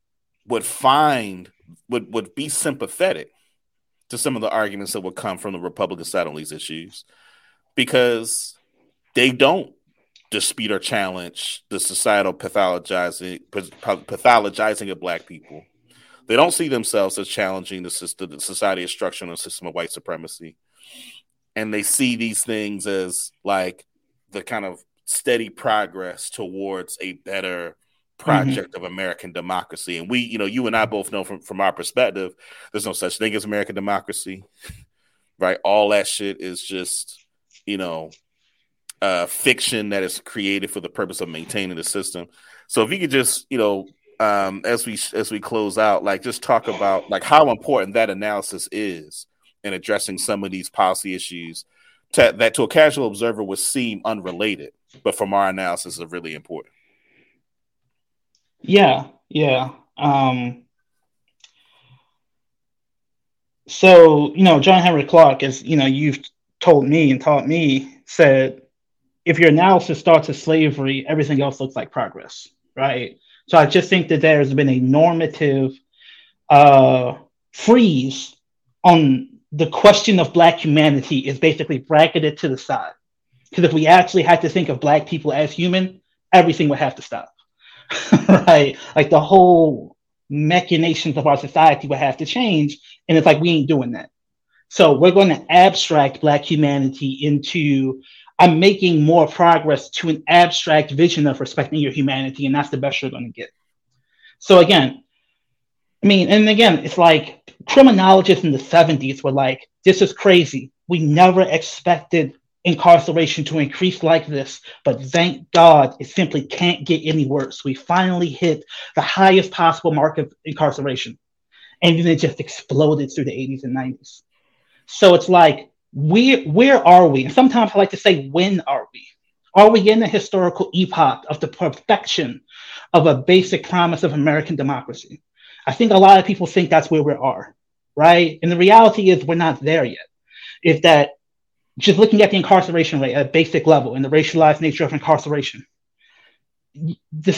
be sympathetic to some of the arguments that would come from the Republican side on these issues, because they don't dispute or challenge the societal pathologizing of Black people. They don't see themselves as challenging the society structure and the system of white supremacy. And they see these things as like the kind of steady progress towards a better project of American democracy. And we, you and I both know from our perspective, there's no such thing as American democracy, right? All that shit is just, fiction that is created for the purpose of maintaining the system. So if you could just, as we close out, like just talk about like how important that analysis is in addressing some of these policy issues that to a casual observer would seem unrelated, but from our analysis are really important. Yeah. So, John Henry Clarke, as you've told me and taught me, said, if your analysis starts with slavery, everything else looks like progress, right? So I just think that there's been a normative freeze on the question of Black humanity is basically bracketed to the side. Because if we actually had to think of Black people as human, everything would have to stop, right? Like the whole machinations of our society would have to change. And it's like, we ain't doing that. So we're going to abstract Black humanity into, I'm making more progress to an abstract vision of respecting your humanity, and that's the best you're going to get. So again, it's like criminologists in the 70s were like, this is crazy. We never expected incarceration to increase like this, but thank God it simply can't get any worse. We finally hit the highest possible mark of incarceration. And then it just exploded through the 80s and 90s. So it's like, where are we? And sometimes I like to say, when are we? Are we in the historical epoch of the perfection of a basic promise of American democracy? I think a lot of people think that's where we are, right? And the reality is we're not there yet. Is that just looking at the incarceration rate at a basic level and the racialized nature of incarceration, the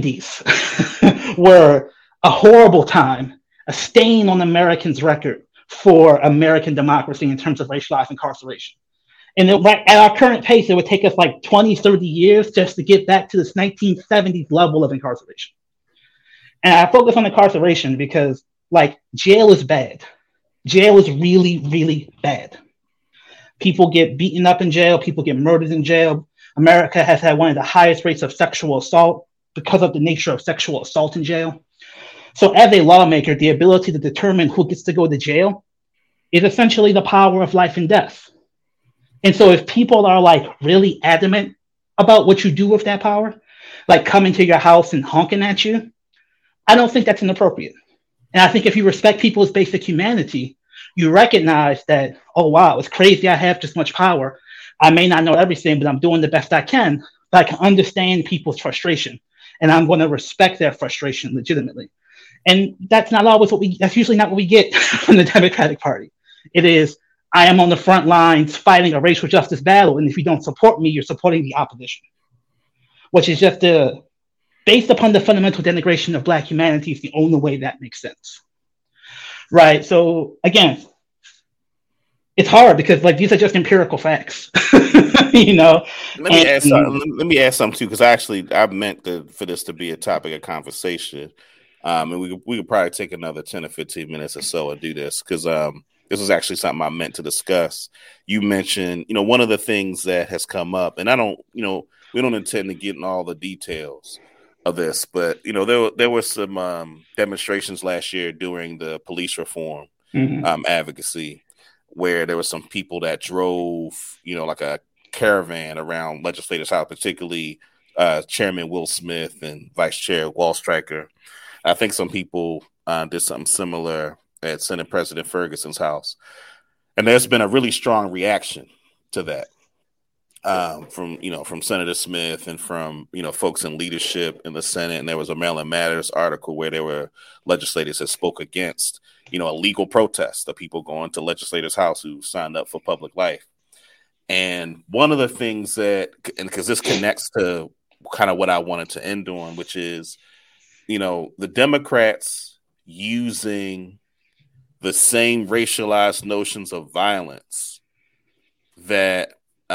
70s were a horrible time, a stain on Americans' record for American democracy in terms of racialized incarceration. And at our current pace, it would take us like 20, 30 years just to get back to this 1970s level of incarceration. And I focus on incarceration because, like, jail is bad. Jail is really, really bad. People get beaten up in jail. People get murdered in jail. America has had one of the highest rates of sexual assault because of the nature of sexual assault in jail. So as a lawmaker, the ability to determine who gets to go to jail is essentially the power of life and death. And so if people are like really adamant about what you do with that power, like coming to your house and honking at you, I don't think that's inappropriate. And I think if you respect people's basic humanity, you recognize that, oh, wow, it's crazy I have this much power. I may not know everything, but I'm doing the best I can. But I can understand people's frustration. And I'm going to respect their frustration legitimately. And that's usually not what we get from the Democratic Party. It is, I am on the front lines fighting a racial justice battle. And if you don't support me, you're supporting the opposition, which is just based upon the fundamental denigration of Black humanity is the only way that makes sense. Right. So again, it's hard because like these are just empirical facts. Let me add something too, because I meant for this to be a topic of conversation. And we could probably take another 10 or 15 minutes or so and do this, because this is actually something I meant to discuss. You mentioned, one of the things that has come up, and we don't intend to get in all the details of this, but there were some demonstrations last year during the police reform advocacy, where there were some people that drove, like a caravan around Legislators House, particularly Chairman Will Smith and Vice Chair Wall Striker. I think some people did something similar at Senate President Ferguson's house. And there's been a really strong reaction to that from Senator Smith and from, folks in leadership in the Senate. And there was a Maryland Matters article where there were legislators that spoke against, a legal protest of people going to legislators' house who signed up for public life. And one of the things because this connects to kind of what I wanted to end on, which is, the Democrats using the same racialized notions of violence that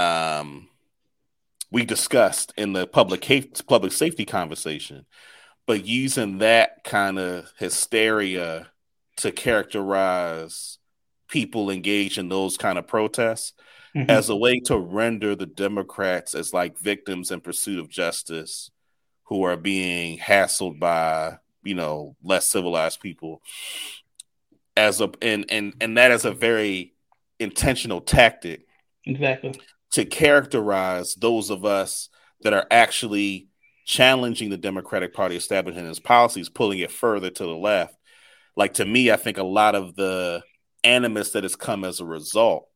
we discussed in the public safety conversation, but using that kind of hysteria to characterize people engaged in those kind of protests as a way to render the Democrats as like victims in pursuit of justice who are being hassled by, less civilized people. And that is a very intentional tactic. Exactly. To characterize those of us that are actually challenging the Democratic Party establishment and its policies, pulling it further to the left. Like, to me, I think a lot of the animus that has come as a result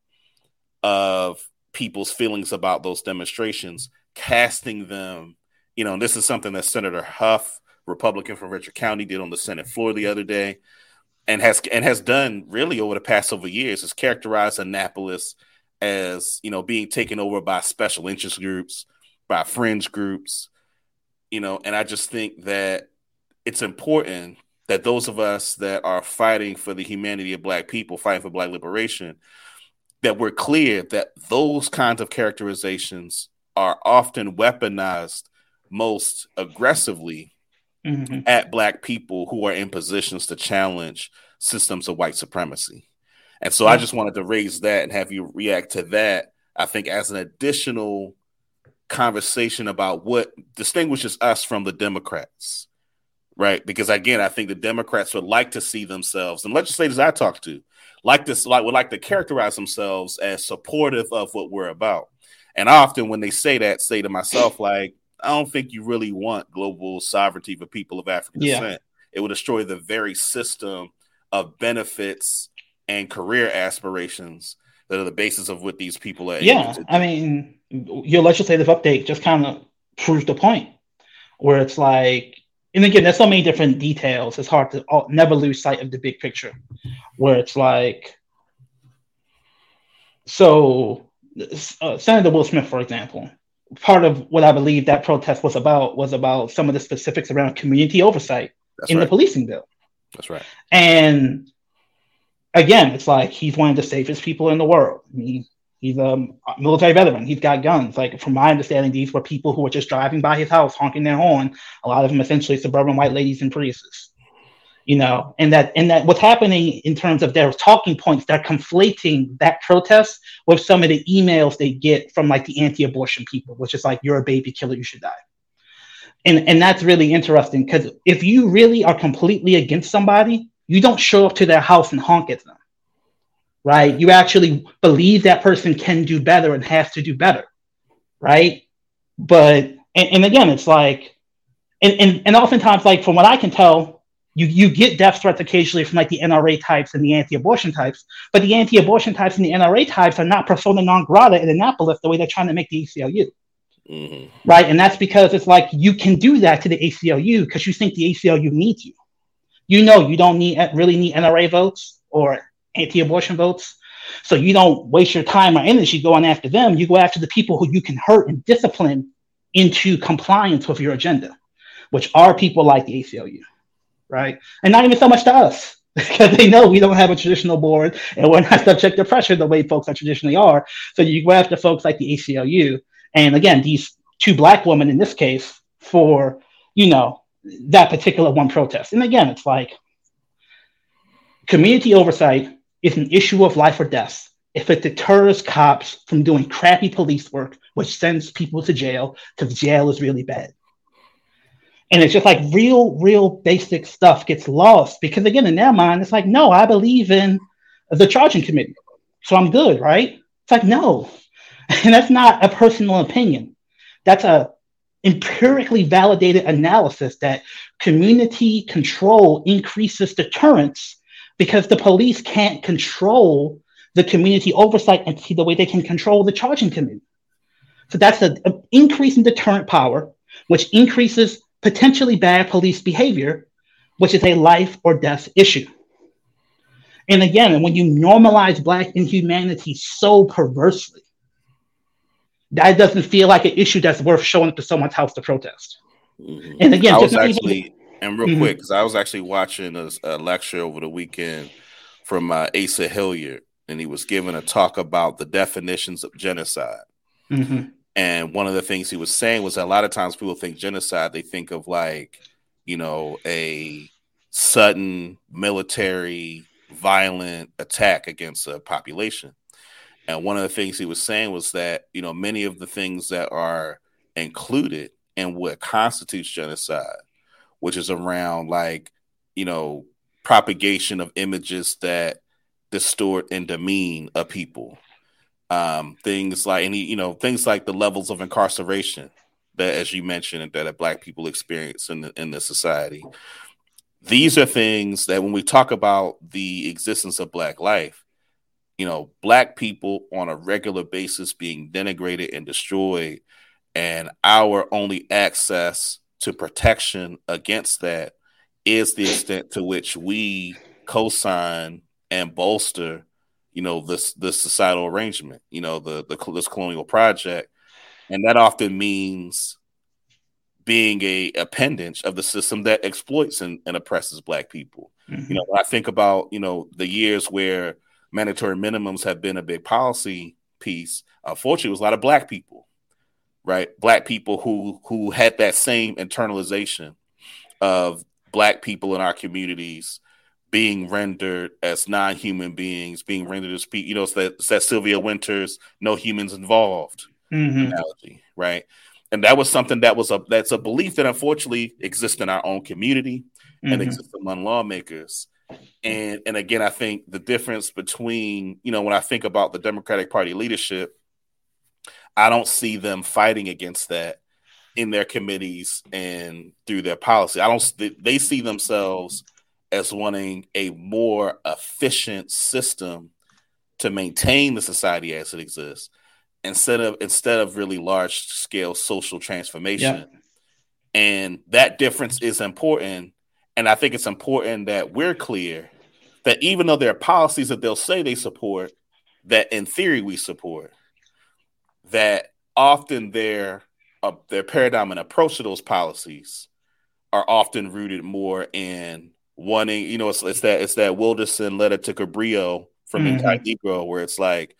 of people's feelings about those demonstrations, casting them, and this is something that Senator Huff, Republican from Richard County, did on the Senate floor the other day, and has done really over the past several years, has characterized Annapolis as, being taken over by special interest groups, by fringe groups, and I just think that it's important that those of us that are fighting for the humanity of Black people, fighting for Black liberation, that we're clear that those kinds of characterizations are often weaponized most aggressively at Black people who are in positions to challenge systems of white supremacy. And so I just wanted to raise that and have you react to that, I think, as an additional conversation about what distinguishes us from the Democrats, right? Because, again, I think the Democrats would like to see themselves, and legislators I talk to, would like to characterize themselves as supportive of what we're about. And I often, when they say that, say to myself, like, I don't think you really want global sovereignty for people of African descent. It would destroy the very system of benefits and career aspirations that are the basis of what these people are. I mean, your legislative update just kind of proves the point, where it's like, and again, there's so many different details. It's hard to never lose sight of the big picture, where it's like, so Senator Will Smith, for example, part of what I believe that protest was about some of the specifics around community oversight the policing bill. That's right. And again, it's like he's one of the safest people in the world. I mean, he's a military veteran. He's got guns. Like, from my understanding, these were people who were just driving by his house, honking their horn. A lot of them essentially suburban white ladies in Priuses. And that what's happening in terms of their talking points, they're conflating that protest with some of the emails they get from like the anti-abortion people, which is like, you're a baby killer, you should die. And that's really interesting, because if you really are completely against somebody, you don't show up to their house and honk at them, right? You actually believe that person can do better and has to do better, right? But, and again, it's like, and oftentimes, like, from what I can tell, you get death threats occasionally from like the NRA types and the anti-abortion types, but the anti-abortion types and the NRA types are not persona non grata in Annapolis the way they're trying to make the ACLU. Right. And that's because it's like, you can do that to the ACLU because you think the ACLU needs you. You don't really need NRA votes or anti-abortion votes. So you don't waste your time or energy going after them. You go after the people who you can hurt and discipline into compliance with your agenda, which are people like the ACLU. Right. And not even so much to us, because they know we don't have a traditional board and we're not subject to pressure the way folks are traditionally are. So you go after folks like the ACLU. And again, these two Black women in this case for, that particular one protest. And again, it's like, community oversight is an issue of life or death. If it deters cops from doing crappy police work, which sends people to jail, because jail is really bad. And it's just like real basic stuff gets lost, because again, in their mind, it's like, no, I believe in the charging committee, so I'm good, right? It's like, no. And that's not a personal opinion. That's a empirically validated analysis that community control increases deterrence because the police can't control the community oversight entity the way they can control the charging committee. So that's an increase in deterrent power, which increases potentially bad police behavior, which is a life or death issue. And again, when you normalize Black inhumanity so perversely, that doesn't feel like an issue that's worth showing up to someone's house to protest. Mm-hmm. And again, I was actually, and real quick, because I was actually watching a lecture over the weekend from Asa Hilliard, and he was giving a talk about the definitions of genocide. Mm-hmm. And one of the things he was saying was that a lot of times people think genocide, they think of like, you know, a sudden military violent attack against a population. And one of the things he was saying was that, you know, many of the things that are included in what constitutes genocide, which is around like, you know, propagation of images that distort and demean a people. Things like things like the levels of incarceration that, as you mentioned, that Black people experience in the society. These are things that when we talk about the existence of Black life, you know, Black people on a regular basis being denigrated and destroyed, and our only access to protection against that is the extent to which we co-sign and bolster, you know, this societal arrangement, you know, this colonial project. And that often means being a appendage of the system that exploits and oppresses Black people. Mm-hmm. You know, when I think about, you know, the years where mandatory minimums have been a big policy piece, unfortunately, it was a lot of Black people, right? Black people who had that same internalization of Black people in our communities being rendered as non-human beings, being rendered as people, you know, it's that Sylvia Winters, no humans involved analogy, right? And that was something that's a belief that unfortunately exists in our own community and exists among lawmakers. And again, I think the difference between, you know, when I think about the Democratic Party leadership, I don't see them fighting against that in their committees and through their policy. They see themselves as wanting a more efficient system to maintain the society as it exists, instead of really large scale social transformation. Yeah. And that difference is important. And I think it's important that we're clear that even though there are policies that they'll say they support, that in theory we support, that often their paradigm and approach to those policies are often rooted more in wanting, you know, it's that Wilderson letter to Cabrillo from Anti-Negro, where it's like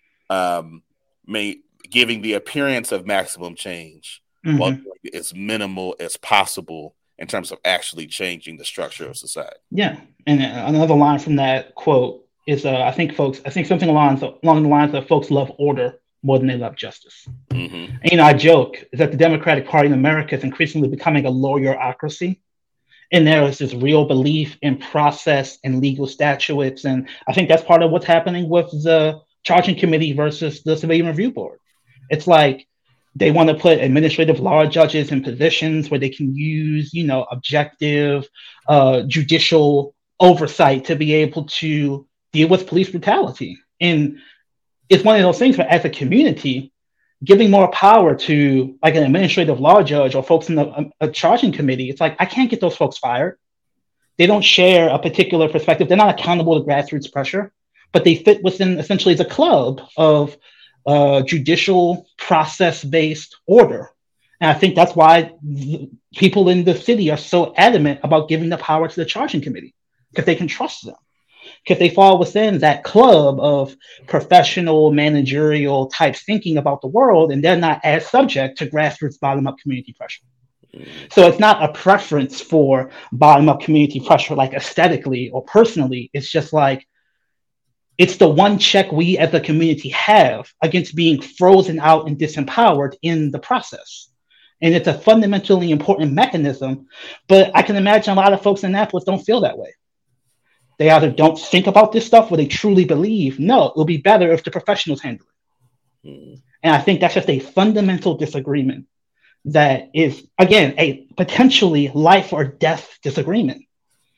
giving the appearance of maximum change while doing as minimal as possible in terms of actually changing the structure of society. Yeah, and another line from that quote is, I think something along the lines of folks love order more than they love justice. And, you know, I joke is that the Democratic Party in America is increasingly becoming a lawyerocracy, and there is this real belief in process and legal statutes, and I think that's part of what's happening with the charging committee versus the Civilian Review Board. It's like they want to put administrative law judges in positions where they can use, you know, objective judicial oversight to be able to deal with police brutality. And it's one of those things where, as a community, giving more power to like an administrative law judge or folks in a charging committee, it's like, I can't get those folks fired. They don't share a particular perspective. They're not accountable to grassroots pressure, but they fit within essentially the club of judicial process-based order. And I think that's why people in the city are so adamant about giving the power to the charging committee, because they can trust them, because they fall within that club of professional managerial type thinking about the world, and they're not as subject to grassroots bottom-up community pressure. So it's not a preference for bottom-up community pressure, like aesthetically or personally. It's just like, it's the one check we as a community have against being frozen out and disempowered in the process. And it's a fundamentally important mechanism, but I can imagine a lot of folks in Annapolis don't feel that way. They either don't think about this stuff or they truly believe, no, it'll be better if the professionals handle it. And I think that's just a fundamental disagreement that is, again, a potentially life or death disagreement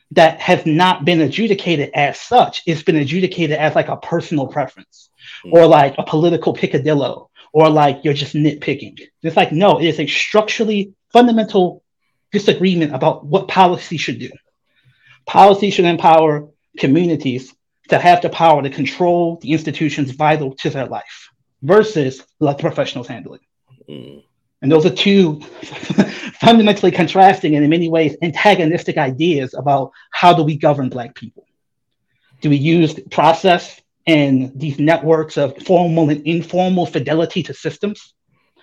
that has not been adjudicated as such. It's been adjudicated as like a personal preference or like a political picadillo or like you're just nitpicking. It's like, no, it is a structurally fundamental disagreement about what policy should do. Policy should empower communities to have the power to control the institutions vital to their life versus let the professionals handle it. Mm. And those are two fundamentally contrasting and in many ways antagonistic ideas about how do we govern Black people. Do we use process and these networks of formal and informal fidelity to systems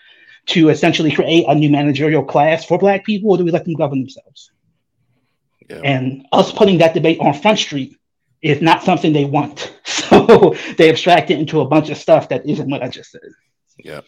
to essentially create a new managerial class for Black people, or do we let them govern themselves? Yeah. And us putting that debate on Front Street is not something they want. So they abstract it into a bunch of stuff that isn't what I just said. Yeah.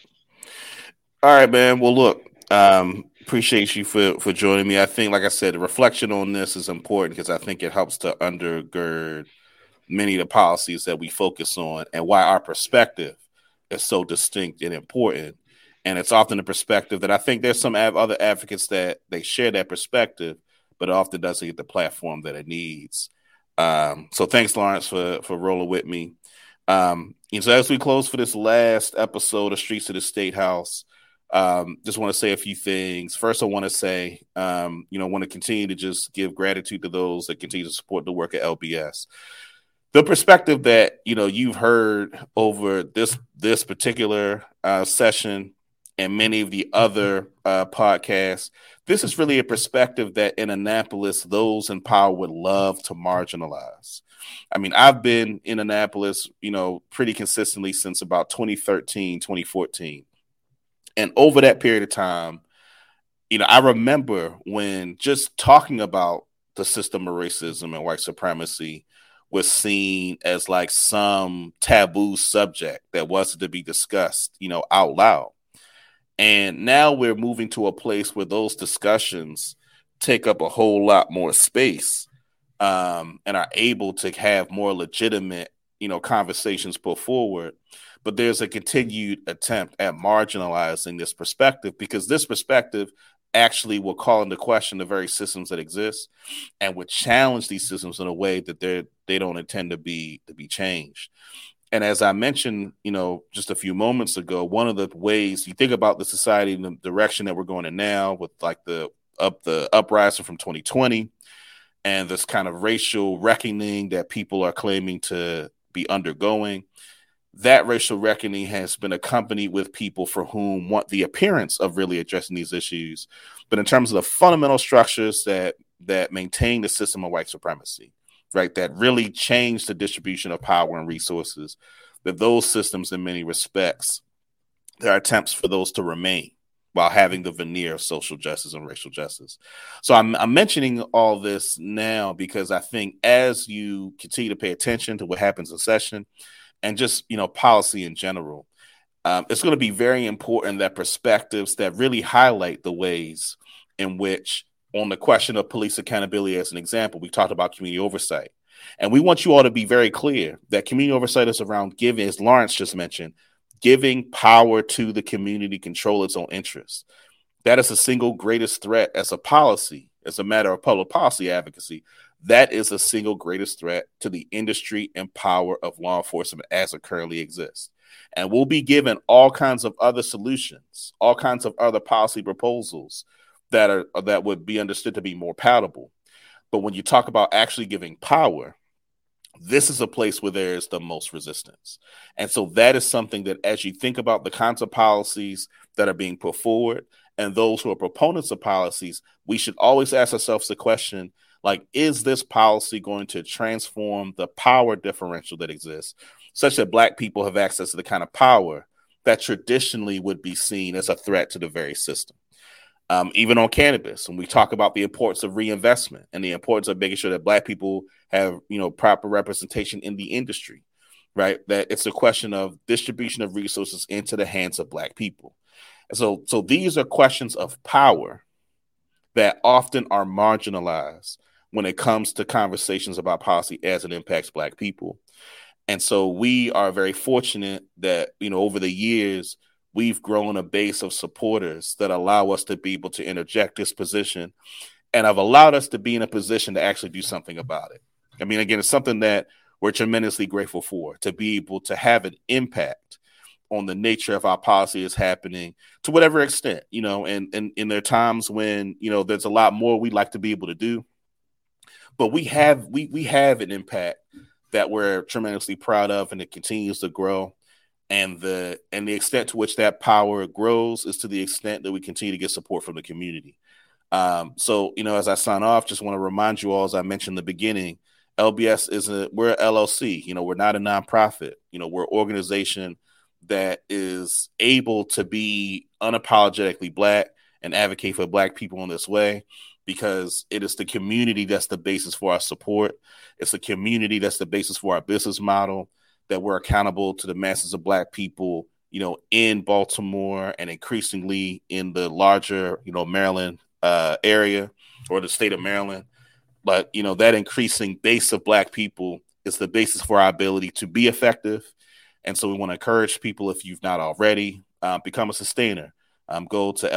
All right, man. Well, look, appreciate you for joining me. I think, like I said, the reflection on this is important because I think it helps to undergird many of the policies that we focus on and why our perspective is so distinct and important. And it's often a perspective that I think there's some other advocates that they share that perspective, but it often doesn't get the platform that it needs. So thanks, Lawrence, for rolling with me. And so as we close for this last episode of Streets of the State House, just want to say a few things. First, I want to say, want to continue to just give gratitude to those that continue to support the work at LBS. The perspective that, you've heard over this particular session and many of the other podcasts, this is really a perspective that in Annapolis, those in power would love to marginalize. I mean, I've been in Annapolis, pretty consistently since about 2013, 2014. And over that period of time, I remember when just talking about the system of racism and white supremacy was seen as like some taboo subject that wasn't to be discussed, out loud. And now we're moving to a place where those discussions take up a whole lot more space and are able to have more legitimate, conversations put forward. But there's a continued attempt at marginalizing this perspective because this perspective actually will call into question the very systems that exist and would challenge these systems in a way that they don't intend to be changed. And as I mentioned, just a few moments ago, one of the ways you think about the society and the direction that we're going in now with like the uprising from 2020 and this kind of racial reckoning that people are claiming to be undergoing, that racial reckoning has been accompanied with people for whom want the appearance of really addressing these issues. But in terms of the fundamental structures that maintain the system of white supremacy, right, that really change the distribution of power and resources, that those systems in many respects, there are attempts for those to remain while having the veneer of social justice and racial justice. So I'm mentioning all this now because I think as you continue to pay attention to what happens in session and just, policy in general, it's going to be very important that perspectives that really highlight the ways in which on the question of police accountability, as an example, we talked about community oversight. And we want you all to be very clear that community oversight is around giving, as Lawrence just mentioned, giving power to the community to control its own interests. That is the single greatest threat as a policy, as a matter of public policy advocacy. That is the single greatest threat to the industry and power of law enforcement as it currently exists. And we'll be given all kinds of other solutions, all kinds of other policy proposals that would be understood to be more palatable. But when you talk about actually giving power, this is a place where there is the most resistance. And so that is something that as you think about the kinds of policies that are being put forward and those who are proponents of policies, we should always ask ourselves the question, like, is this policy going to transform the power differential that exists such that Black people have access to the kind of power that traditionally would be seen as a threat to the very system? Even on cannabis, when we talk about the importance of reinvestment and the importance of making sure that Black people have, proper representation in the industry, right? That it's a question of distribution of resources into the hands of Black people. And so these are questions of power that often are marginalized when it comes to conversations about policy as it impacts Black people. And so we are very fortunate that, over the years, we've grown a base of supporters that allow us to be able to interject this position and have allowed us to be in a position to actually do something about it. I mean, again, it's something that we're tremendously grateful for, to be able to have an impact on the nature of our policy is happening to whatever extent, and there are times when, there's a lot more we'd like to be able to do, but we have an impact that we're tremendously proud of, and it continues to grow. And the extent to which that power grows is to the extent that we continue to get support from the community. So, as I sign off, just want to remind you all, as I mentioned in the beginning, LBS we're an LLC. We're not a nonprofit. We're an organization that is able to be unapologetically Black and advocate for Black people in this way, because it is the community that's the basis for our support. It's the community that's the basis for our business model, that we're accountable to the masses of Black people, in Baltimore and increasingly in the larger, Maryland area, or the state of Maryland. But, that increasing base of Black people is the basis for our ability to be effective. And so we want to encourage people, if you've not already, become a sustainer. Go to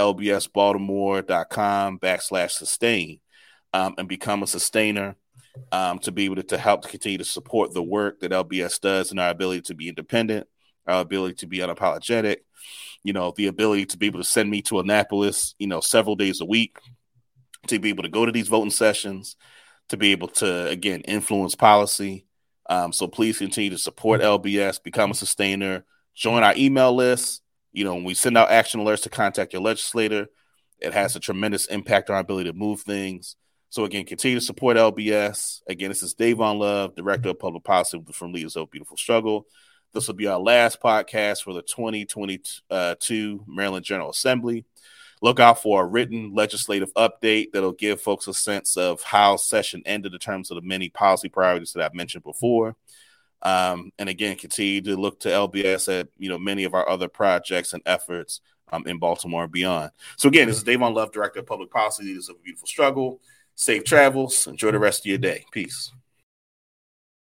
lbsbaltimore.com/sustain and become a sustainer, to be able to help to continue to support the work that LBS does, and our ability to be independent, our ability to be unapologetic, the ability to be able to send me to Annapolis, several days a week, to be able to go to these voting sessions, to be able to, again, influence policy. So please continue to support LBS, become a sustainer, join our email list. When we send out action alerts to contact your legislator, it has a tremendous impact on our ability to move things. So again, continue to support LBS. Again, this is Davon Love, Director of Public Policy from Leaders of a Beautiful Struggle. This will be our last podcast for the 2022 Maryland General Assembly. Look out for a written legislative update that'll give folks a sense of how session ended in terms of the many policy priorities that I've mentioned before. And again, continue to look to LBS at, many of our other projects and efforts in Baltimore and beyond. So again, this is Davon Love, Director of Public Policy, Leaders of a Beautiful Struggle. Safe travels. Enjoy the rest of your day. Peace.